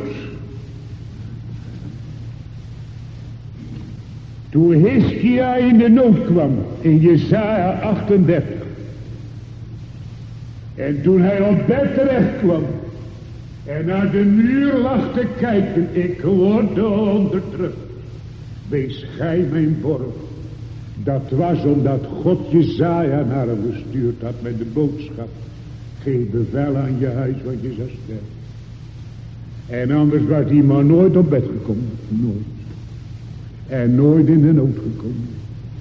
Toen Hiskia in de nood kwam, in Jesaja 38. En toen hij op bed terecht kwam, en naar de muur lag te kijken, ik word onderdrukt. Wees gij mijn borg. Dat was omdat God Jesaja naar hem gestuurd had met de boodschap. Geef bevel aan je huis, want je zou sterven. En anders was die man nooit op bed gekomen. Nooit. En nooit in de nood gekomen.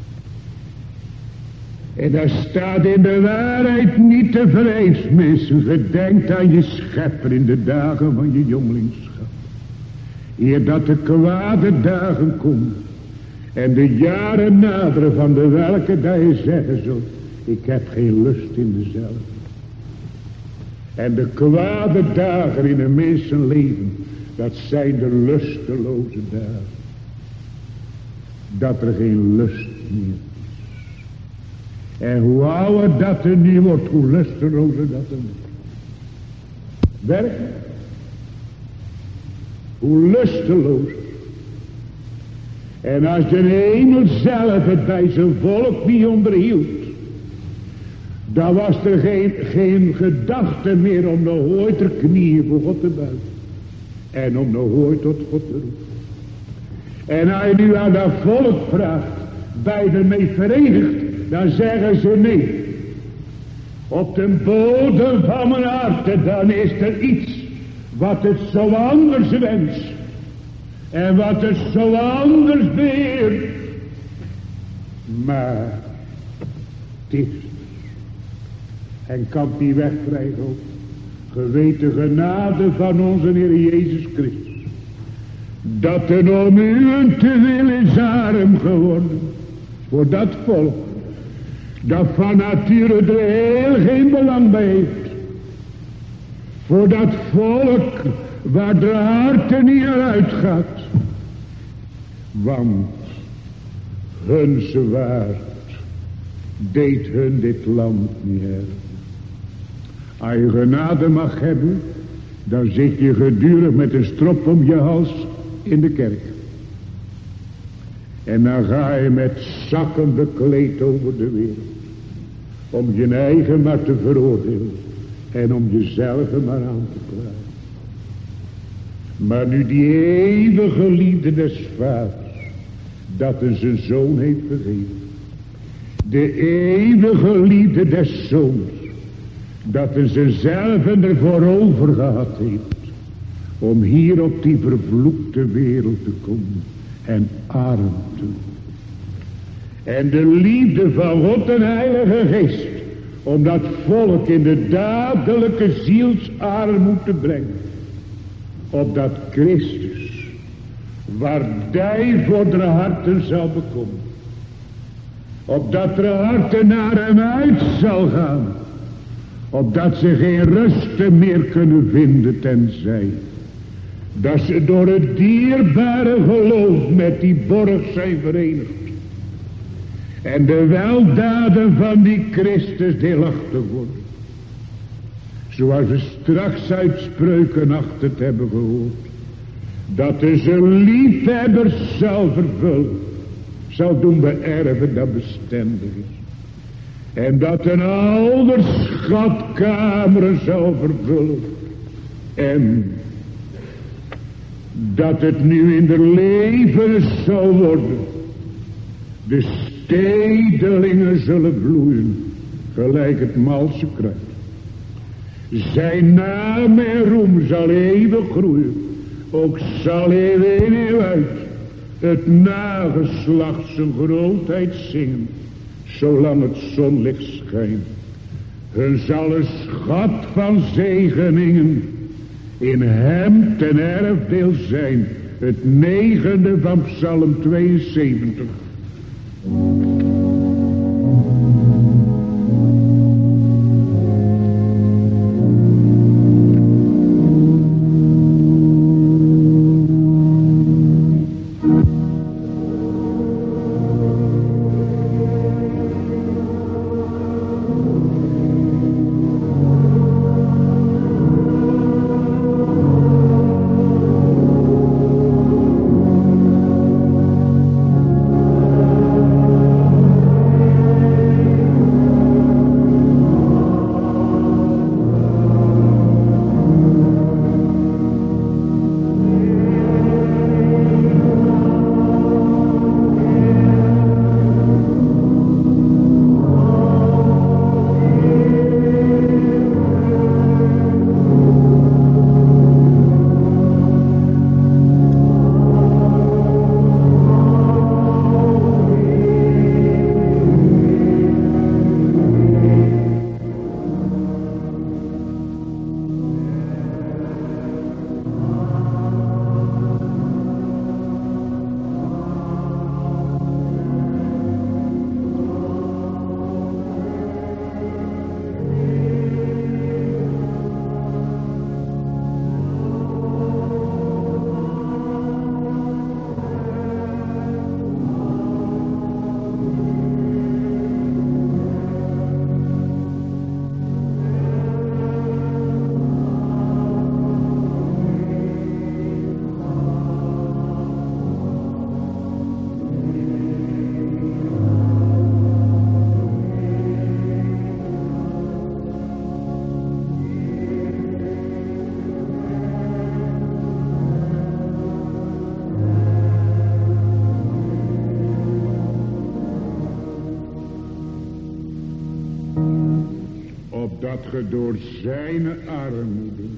En daar staat in de waarheid niet te vrees, mensen. Gedenkt aan je schepper in de dagen van je jongelingschap. Eer dat de kwade dagen komen. En de jaren naderen van de welke dat je zeggen zult. Ik heb geen lust in dezelfde. En de kwade dagen in een mensenleven. Dat zijn de lusteloze dagen. Dat er geen lust meer is. En hoe ouder dat er nu wordt, hoe lustelozer dat er wordt. Werkelijk. Hoe lustelozer. En als de hemel zelf het bij zijn volk niet onderhield. Dan was er geen gedachte meer om nog ooit ter knieën voor God te buigen. En om nog ooit tot God te roepen. En als je nu aan dat volk vraagt, beiden mee verenigd, dan zeggen ze nee. Op de bodem van mijn hart, dan is er iets wat het zo anders wenst. En wat het zo anders beheert. Maar het is. En kan die wegkrijgen ook. Geweten genade van onze Heer Jezus Christus. Dat er om uwentwil is arm geworden. Voor dat volk. Dat van nature er heel geen belang bij heeft. Voor dat volk waar de harten niet eruit gaat. Want hun zwaard deed hun dit land niet hebben. Als je genade mag hebben, dan zit je gedurig met een strop om je hals in de kerk. En dan ga je met zakken bekleed over de wereld. Om je eigen maar te veroordelen. En om jezelf maar aan te klagen. Maar nu die eeuwige liefde des vaders. Dat hij zijn zoon heeft gegeven. De eeuwige liefde des zoons. Dat hij zichzelf ervoor over gehad heeft. Om hier op die vervloekte wereld te komen. En arm te worden. En de liefde van God en Heilige Geest. om dat volk in de dadelijke zielsarmoede te brengen. Opdat Christus, waar hij voor de harten zal bekomen. Opdat de harten naar hem uit zal gaan. Opdat ze geen rust meer kunnen vinden tenzij dat ze door het dierbare geloof met die borg zijn verenigd. En de weldaden van die Christus deelachtig worden. Zoals we straks uit Spreuken 8 het hebben gehoord. Dat de zijn liefhebbers zal vervullen. Zal doen beërven dat bestendig is. En dat een ouder schatkameren zal vervullen. En dat het nu in de leven zal worden. De stedelingen zullen bloeien, gelijk het malse kruid. Zijn naam en roem zal eeuwig groeien. Ook zal hij in eeuwig het nageslacht zijn grootheid zingen. Zolang het zonlicht schijnt. Hun zal een schat van zegeningen in hem ten erfdeel zijn. Het 9e van Psalm 72. Dat ge door zijn armoede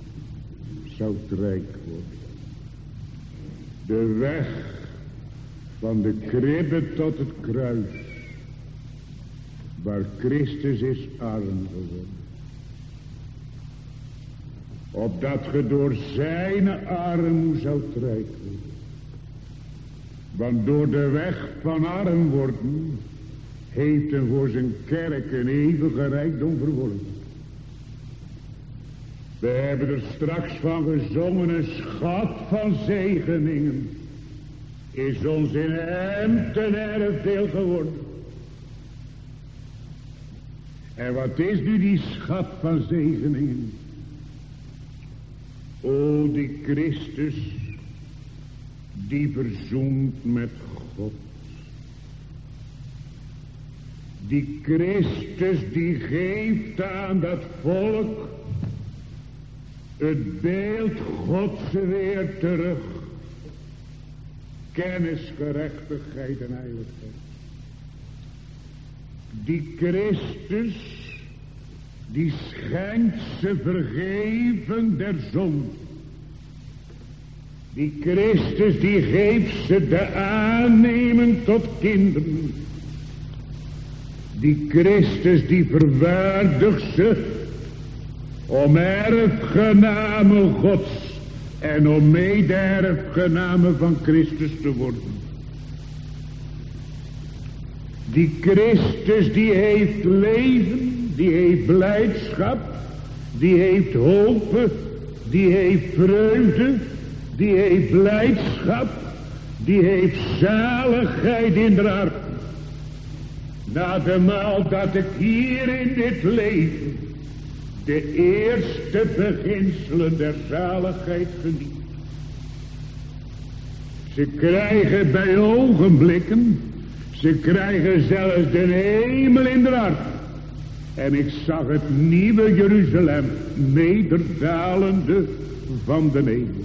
zou rijk worden. De weg van de kribbe tot het kruis, waar Christus is arm geworden. Opdat ge door zijn armoede zou rijk worden. Want door de weg van arm worden heeft hem voor zijn kerk een eeuwige rijkdom verworven. We hebben er straks van gezongen, een schat van zegeningen is ons in hem ten erfdeel geworden. En wat is nu die schat van zegeningen? O, die Christus die verzoent met God. Die Christus die geeft aan dat volk het beeld Gods weer terug. Kennis, gerechtigheid en heiligheid. Die Christus die schenkt ze vergeven der zonde. Die Christus die geeft ze de aanneming tot kinderen. Die Christus die verwaardigt ze om erfgenamen Gods en om mede-erfgenamen van Christus te worden. Die Christus die heeft leven, die heeft blijdschap, die heeft hoop, die heeft vreugde, die heeft blijdschap, die heeft zaligheid in de hart. Nadermaal dat ik hier in dit leven de eerste beginselen der zaligheid geniet. Ze krijgen bij ogenblikken, ze krijgen zelfs de hemel in de hart. En ik zag het nieuwe Jeruzalem nederdalende van de hemel.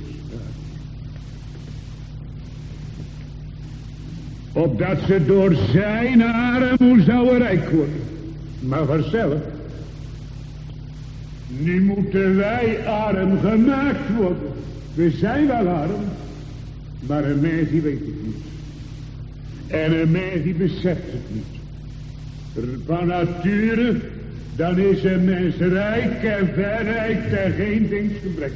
Opdat ze door zijn armoede zouden rijk worden. Maar vanzelf. Nu moeten wij arm gemaakt worden. We zijn wel arm. Maar een mens die weet het niet. En een mens die beseft het niet. Van nature, dan is een mens rijk en verrijkt en geen dingsgebrek.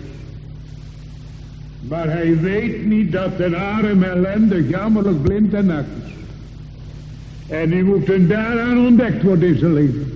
Maar hij weet niet dat een arm, ellendig, jammerlijk, blind en naakt is. En die moeten daaraan ontdekt worden in zijn leven.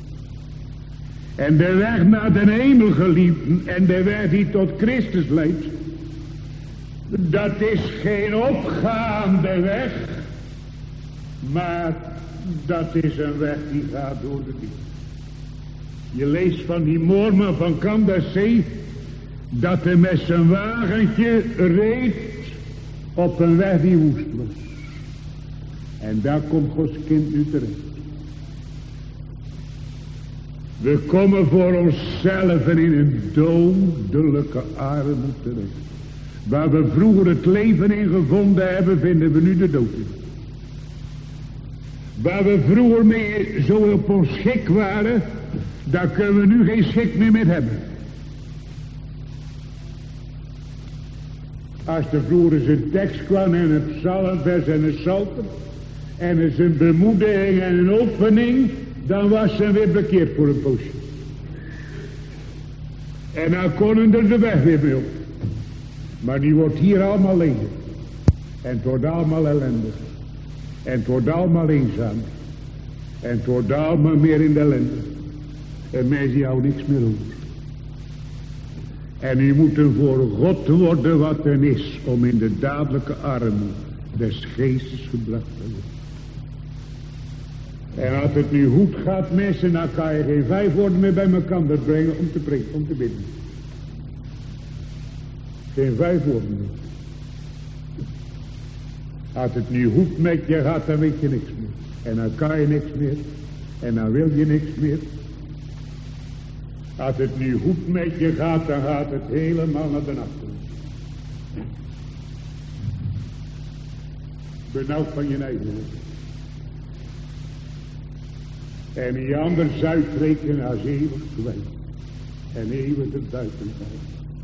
En de weg naar de hemel, geliefden, en de weg die tot Christus leidt, dat is geen opgaande weg, maar dat is een weg die gaat door de diepte. Je leest van die moorman van Kandasee, dat hij met zijn wagentje reed op een weg die woest was. En daar komt Gods kind nu terecht. We komen voor onszelf in een dodelijke armoede terecht. Waar we vroeger het leven in gevonden hebben, vinden we nu de dood in. Waar we vroeger mee zo op ons schik waren, daar kunnen we nu geen schik meer met hebben. Als er vroeger eens een tekst kwam en een psalmvers en een psalter en eens een bemoediging en een opening, dan was ze weer bekeerd voor een poosje. En dan konden er de weg weer mee op. Maar die wordt hier allemaal lelijk. En het wordt allemaal ellendig. En het wordt allemaal eenzaam. En het wordt allemaal meer in de ellende. En mensen die houden niks meer over. En u moet er voor God worden wat er is, om in de dadelijke armoede des geestes gebracht te worden. En als het nu goed gaat, mensen, dan kan je geen 5 woorden meer bij elkaar brengen om te preken, om te bidden. Geen 5 woorden meer. Als het nu goed met je gaat, dan weet je niks meer. En dan kan je niks meer. En dan wil je niks meer. Als het nu goed met je gaat, dan gaat het helemaal naar de achteren. Benauwd van je eigen hoofd. En die anders uitrekenen als eeuwig kwijt. En eeuwig het buiten valt.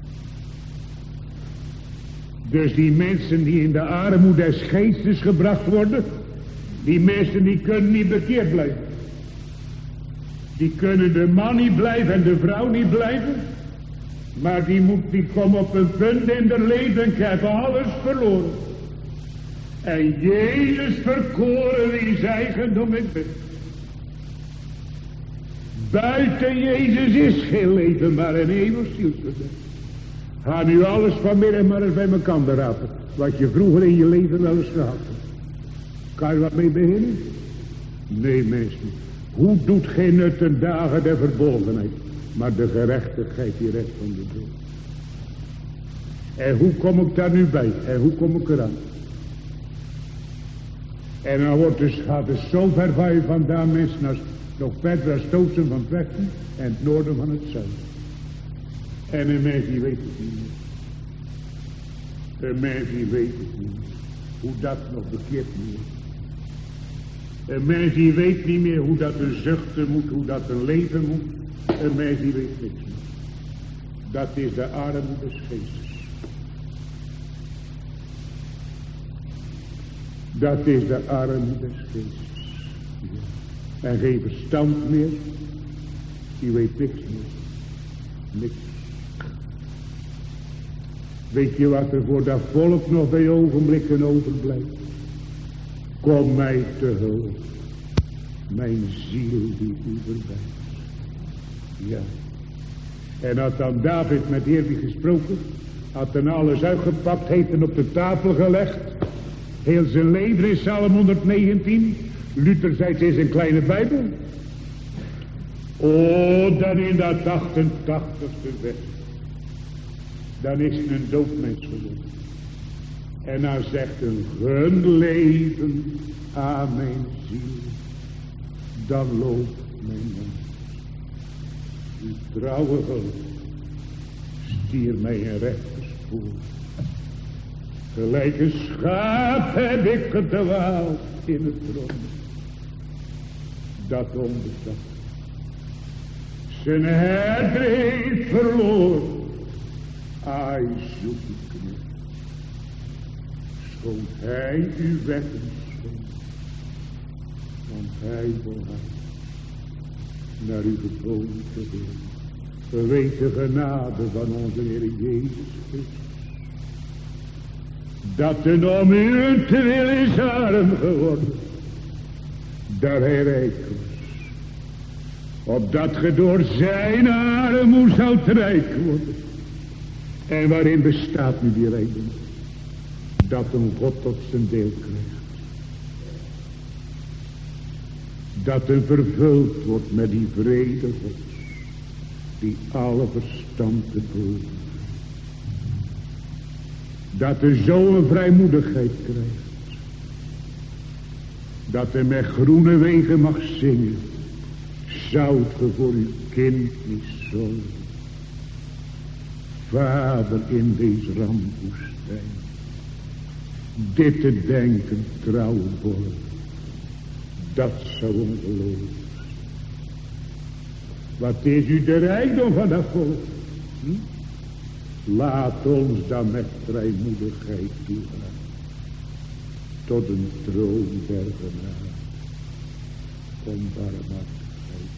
Dus die mensen die in de armoede des geestes gebracht worden, die mensen die kunnen niet bekeerd blijven. Die kunnen de man niet blijven en de vrouw niet blijven. Maar die komen op een punt in hun leven en krijgen alles verloren. En Jezus verkoren wie zijn eigendom in bent. Buiten Jezus is geen leven, maar een eeuwig zielsverderf. Ga nu alles vanmiddag maar eens bij elkaar rapen. Wat je vroeger in je leven wel eens gehad hebt. Kan je wat mee beginnen? Nee, mensen. Hoe doet geen nut ten dagen der verbolgenheid, maar de gerechtigheid die recht van de dood. En hoe kom ik daar nu bij? En hoe kom ik eraan? En dan gaat het zo ver van je vandaan, mensen, als nog verder als het oosten van het westen en het noorden van het zuiden. En een mens die weet het niet meer. Een mens die weet het niet meer. Hoe dat nog bekeerd moet. Een mens die weet niet meer hoe dat een zuchten moet, hoe dat een leven moet. Een mens die weet niks meer. Dat is de armoede des geestes. Dat is de armoede des geestes. Ja. En geen verstand meer. Die weet niks meer. Niks. Weet je wat er voor dat volk nog bij ogenblikken overblijft? Kom mij te hulp. Mijn ziel die u verbijt. Ja. En had dan David met Heer gesproken. Had dan alles uitgepakt. Heeft hem op de tafel gelegd. Heel zijn leven in Psalm 119. Luther zei het is een kleine Bijbel. Oh, dan in dat 88ste vers. Dan is hij een doodmens geworden. En dan zegt een gun leven aan mijn ziel. Dan loopt mijn mond. Uw trouwe hulp. Stier mij een rechterspoor. Gelijk een schaap heb ik gedwaald in het rond. Dat onbedacht. Zijn herder heeft verloren. Ai, zoek ik me. Schoon hij u wetten schoon. Want hij wil hij naar uw geboden te doen. Weet de genade van onze Heer Jezus Christus. Dat een om u te wil is arm geworden. Dat hij rijk was. Opdat ge door zijn armoede zou rijk worden. En waarin bestaat nu die rijkdom? Dat een God tot zijn deel krijgt. Dat een vervuld wordt met die vrede God. Die alle verstand te boven. Dat er zo een vrijmoedigheid krijgt. Dat er met groene wegen mag zingen. Zout ge voor uw kind niet zorgen. Vader in deze rampwoestijn. Dit te denken trouwe volk. Dat zou ongelooflijk. Wat is u de rijkdom van dat volk? Laat ons dan met vrijmoedigheid toegaan. Tot een troon der genade. Om barmhartigheid.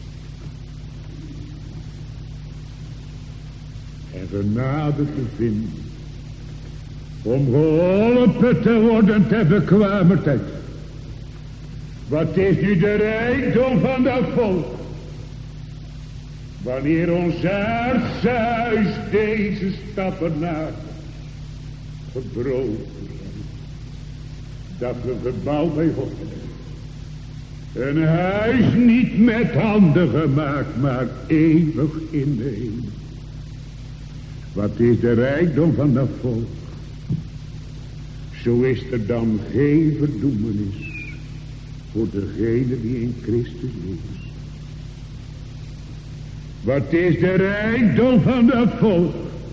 En genade te vinden. Om geholpen te worden ter bekwamer tijd. Wat is nu de rijkdom van dat volk? Wanneer ons aardshuis deze stappen na gebroken zijn. Dat we gebouwd bij God. Een huis niet met handen gemaakt, maar eeuwig in de hemel. Wat is de rijkdom van dat volk? Zo is er dan geen verdoemenis voor degene die in Christus is. Wat is de rijkdom van dat volk?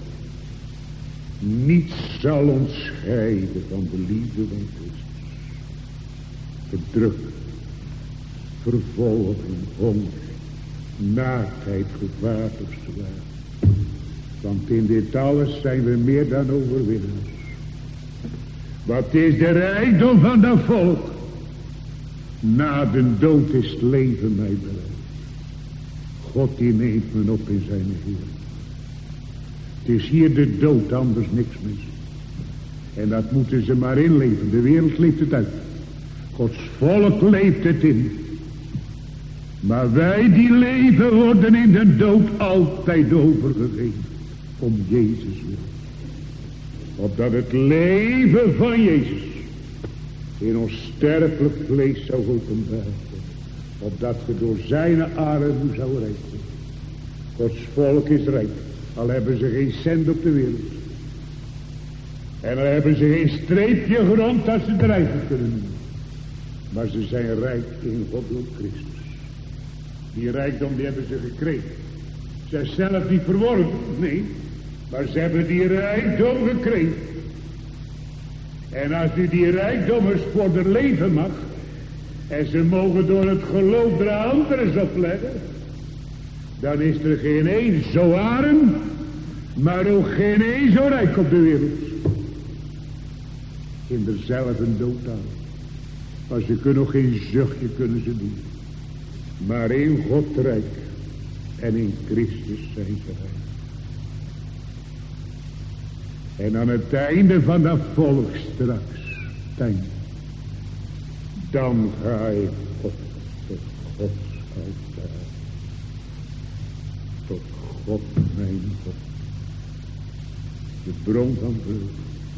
Niets zal ons scheiden van de liefde van Christus. Verdrukking, vervolging, honger, naaktheid, gevaar of zwaar. Want in dit alles zijn we meer dan overwinnaars. Wat is de rijkdom van dat volk? Na de dood is het leven mij bereid. God die neemt me op in zijn Heer. Het is hier de dood, anders niks mis. En dat moeten ze maar inleven. De wereld leeft het uit. Gods volk leeft het in. Maar wij die leven worden in de dood altijd overgegeven. Om Jezus wil. Opdat het leven van Jezus in ons sterfelijk vlees zou openbaar worden. Opdat we door zijn armen zou rijk worden. Gods volk is rijk. Al hebben ze geen cent op de wereld. En al hebben ze geen streepje grond dat ze het rijken kunnen doen. Maar ze zijn rijk in God door Christus. Die rijkdom die hebben ze gekregen. Ze zijn zelf niet verworven. Nee. Maar ze hebben die rijkdom gekregen. En als u die rijkdommers voor de leven mag. En ze mogen door het geloof er anderen opleggen. Dan is er geen één zo arm. Maar ook geen één zo rijk op de wereld. In derzelfde dood aan. Maar ze kunnen nog geen zuchtje kunnen ze doen. Maar in God rijk en in Christus zijn ze rijk. En aan het einde van dat volk straks, dan ga ik tot Gods altaar. Tot God mijn God. De bron van vreugde.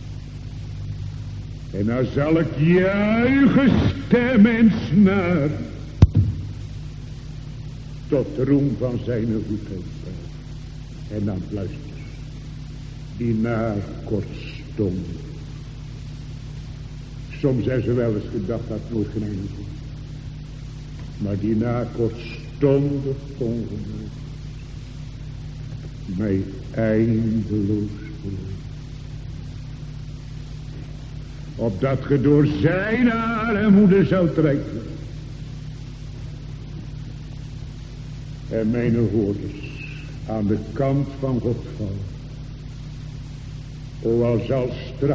En dan zal ik juichen, stem en snaar. Tot roem van zijn goedheid. En dan luister. Die na kortstondig. Soms hebben ze wel eens gedacht dat het nooit geen einde komt. Maar die na kortstondig ongeluk. Mij eindeloos verloren. Opdat ge door zijn armoede zou trekken. En mijn hoorders aan de kant van God vallen. O al zou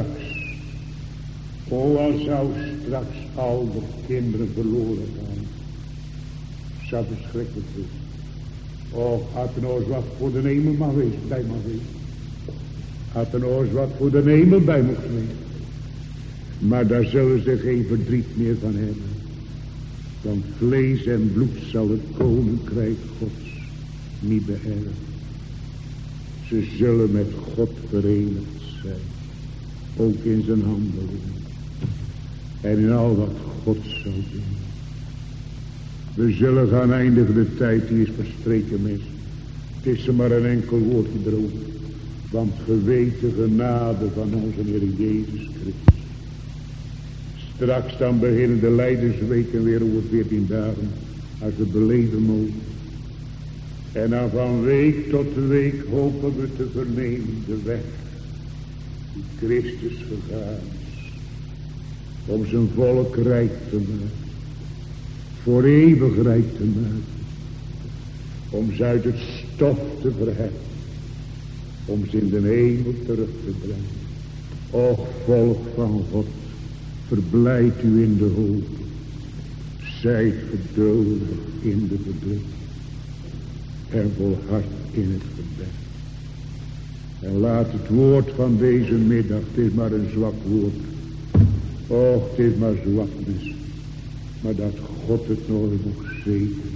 straks al de kinderen verloren gaan. Zou verschrikkelijk zijn. Och, had er nou eens wat voor de hemel maar wezen, bij mag wezen. Had er nou eens wat voor de hemel bij mocht wezen. Maar daar zullen ze geen verdriet meer van hebben. Want vlees en bloed zal het koninkrijk Gods niet beërven. Ze zullen met God verenigd zijn. Ook in zijn handelingen. En in al wat God zal doen. We zullen gaan eindigen de tijd die is verstreken, mensen. Het is er maar een enkel woordje erover. Want geweten genade van onze Heer Jezus Christus. Straks dan beginnen de lijdensweken weer over 14 dagen. Als we beleven mogen. En dan van week tot week hopen we te vernemen de weg. Die Christus gegaan is. Om zijn volk rijk te maken. Voor eeuwig rijk te maken. Om ze uit het stof te verheffen. Om ze in de hemel terug te brengen. Och, volk van God. Verblijd u in de hoop. Zijt geduldig in de verdrukking. En volhard in het gebed. En laat het woord van deze middag, het is maar een zwak woord. Och, het is maar zwaknis. Maar dat God het nooit nog zegenen.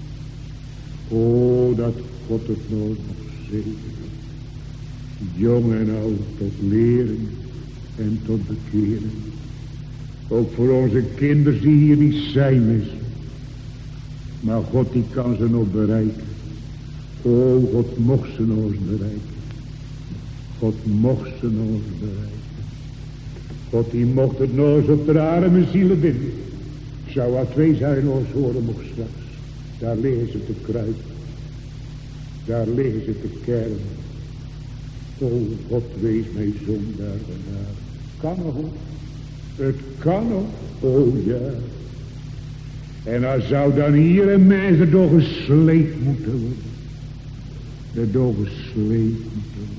O, dat God het nooit nog zegenen. Jong en oud tot leren en tot bekeren. Ook voor onze kinderen die hier niet zijn is. Maar God die kan ze nog bereiken. O, God mocht ze nog eens bereiken. God mocht ze nog eens bereiken. God die mocht het nog eens op de arme zielen binden. Zou er 2 zijn nog eens horen mocht straks. Daar liggen ze te kruipen. Daar liggen ze te kermen. O, God wees mij zondaar genade. Kan nog hoor. Het kan nog. O ja. En dan zou dan hier een mens door gesleept moeten worden. Door gesleept moeten worden.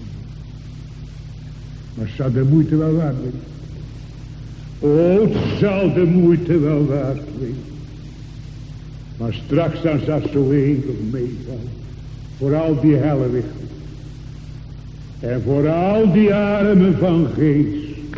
Maar zou de moeite wel waard zijn? O, het zal de moeite wel waard zijn. Maar straks dan zal zo eeuwig meevallen. Voor al die hellewichten. En voor al die armen van geest.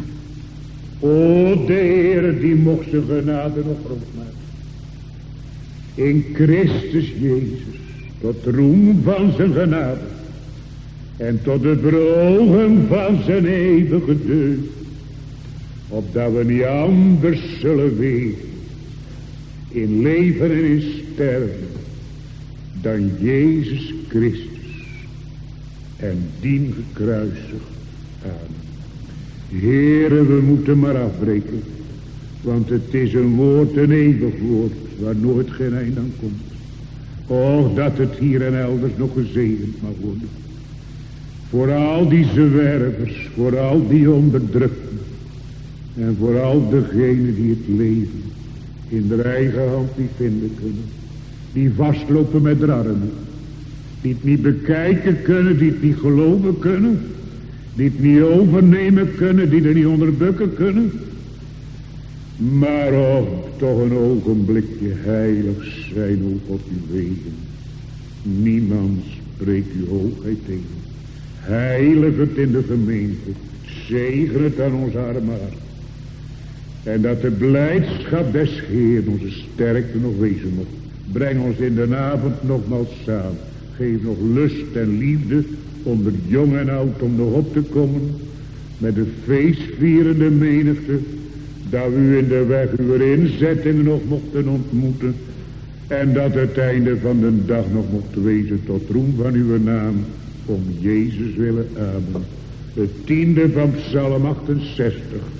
O, de Heer die mocht zijn genade nog groot maken. In Christus Jezus. Tot roem van zijn genade. En tot het beogen van zijn eeuwige deugd. Opdat we niet anders zullen weten. In leven en in sterven. Dan Jezus Christus. En dien gekruisigd aan. Heere, we moeten maar afbreken. Want het is een woord, een eeuwig woord. Waar nooit geen eind aan komt. Och, dat het hier en elders nog gezegend mag worden. Voor al die zwervers, voor al die onderdrukten. En voor al degenen die het leven in de eigen hand niet vinden kunnen. Die vastlopen met de armen. Die het niet bekijken kunnen, die het niet geloven kunnen. Die het niet overnemen kunnen, die er niet onder bukken kunnen. Maar oh, toch een ogenblikje heilig zijn, o God, uw wegen. Niemand spreekt uw hoogheid tegen. Heilig het in de gemeente. Zegen het aan ons arme hart. En dat de blijdschap des Heeren onze sterkte nog wezen mocht. Breng ons in de avond nogmaals samen. Geef nog lust en liefde onder jong en oud om nog op te komen. Met de feestvierende menigte. Dat we u in de weg uw inzettingen nog mochten ontmoeten. En dat het einde van de dag nog mocht wezen tot roem van uw naam. Om Jezus willen. Amen. Het 10e van Psalm 68.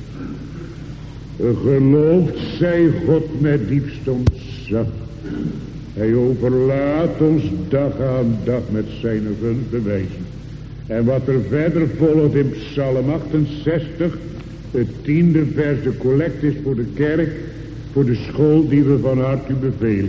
Geloofd zij God met diepst ontzag. Hij overlaat ons dag aan dag met zijn gunst bewijzen. En wat er verder volgt in Psalm 68, het 10e vers, de collect is voor de kerk, voor de school die we van harte u bevelen.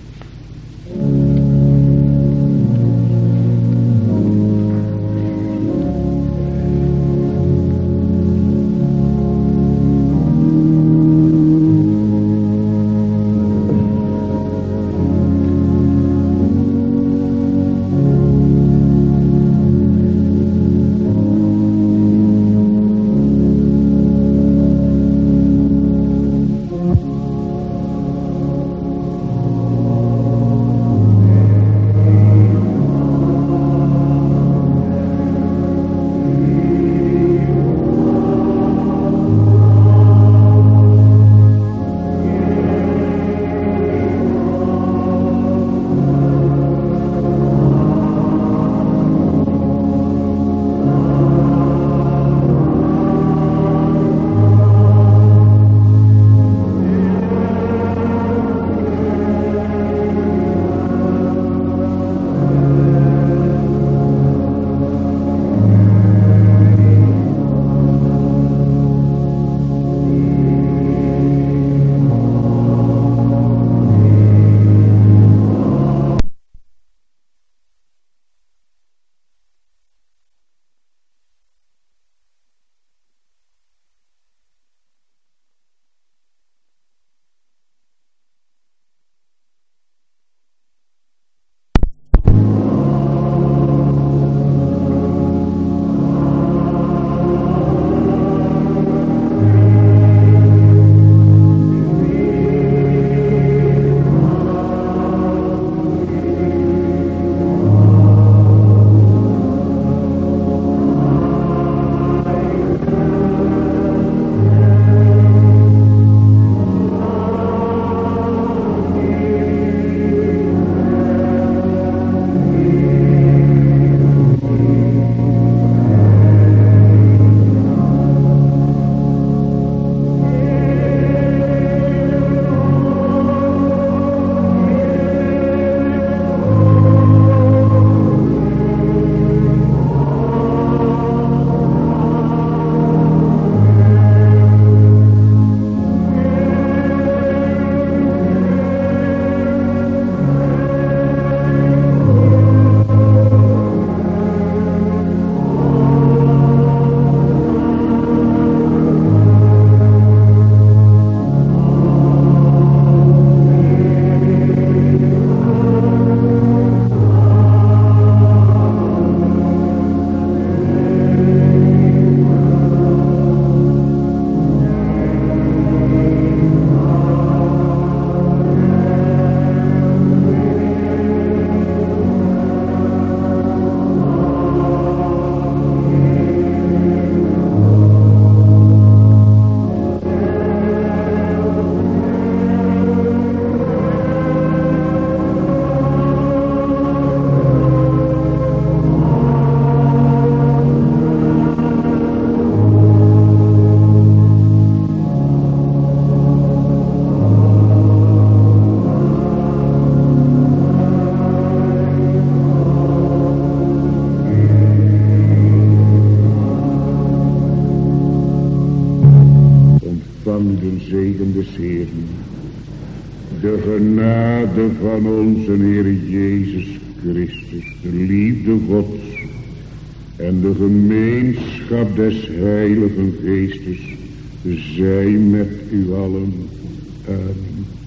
zegen des Heeren. De genade van onze Heer Jezus Christus, de liefde Gods en de gemeenschap des Heiligen Geestes, zij met u allen. Amen.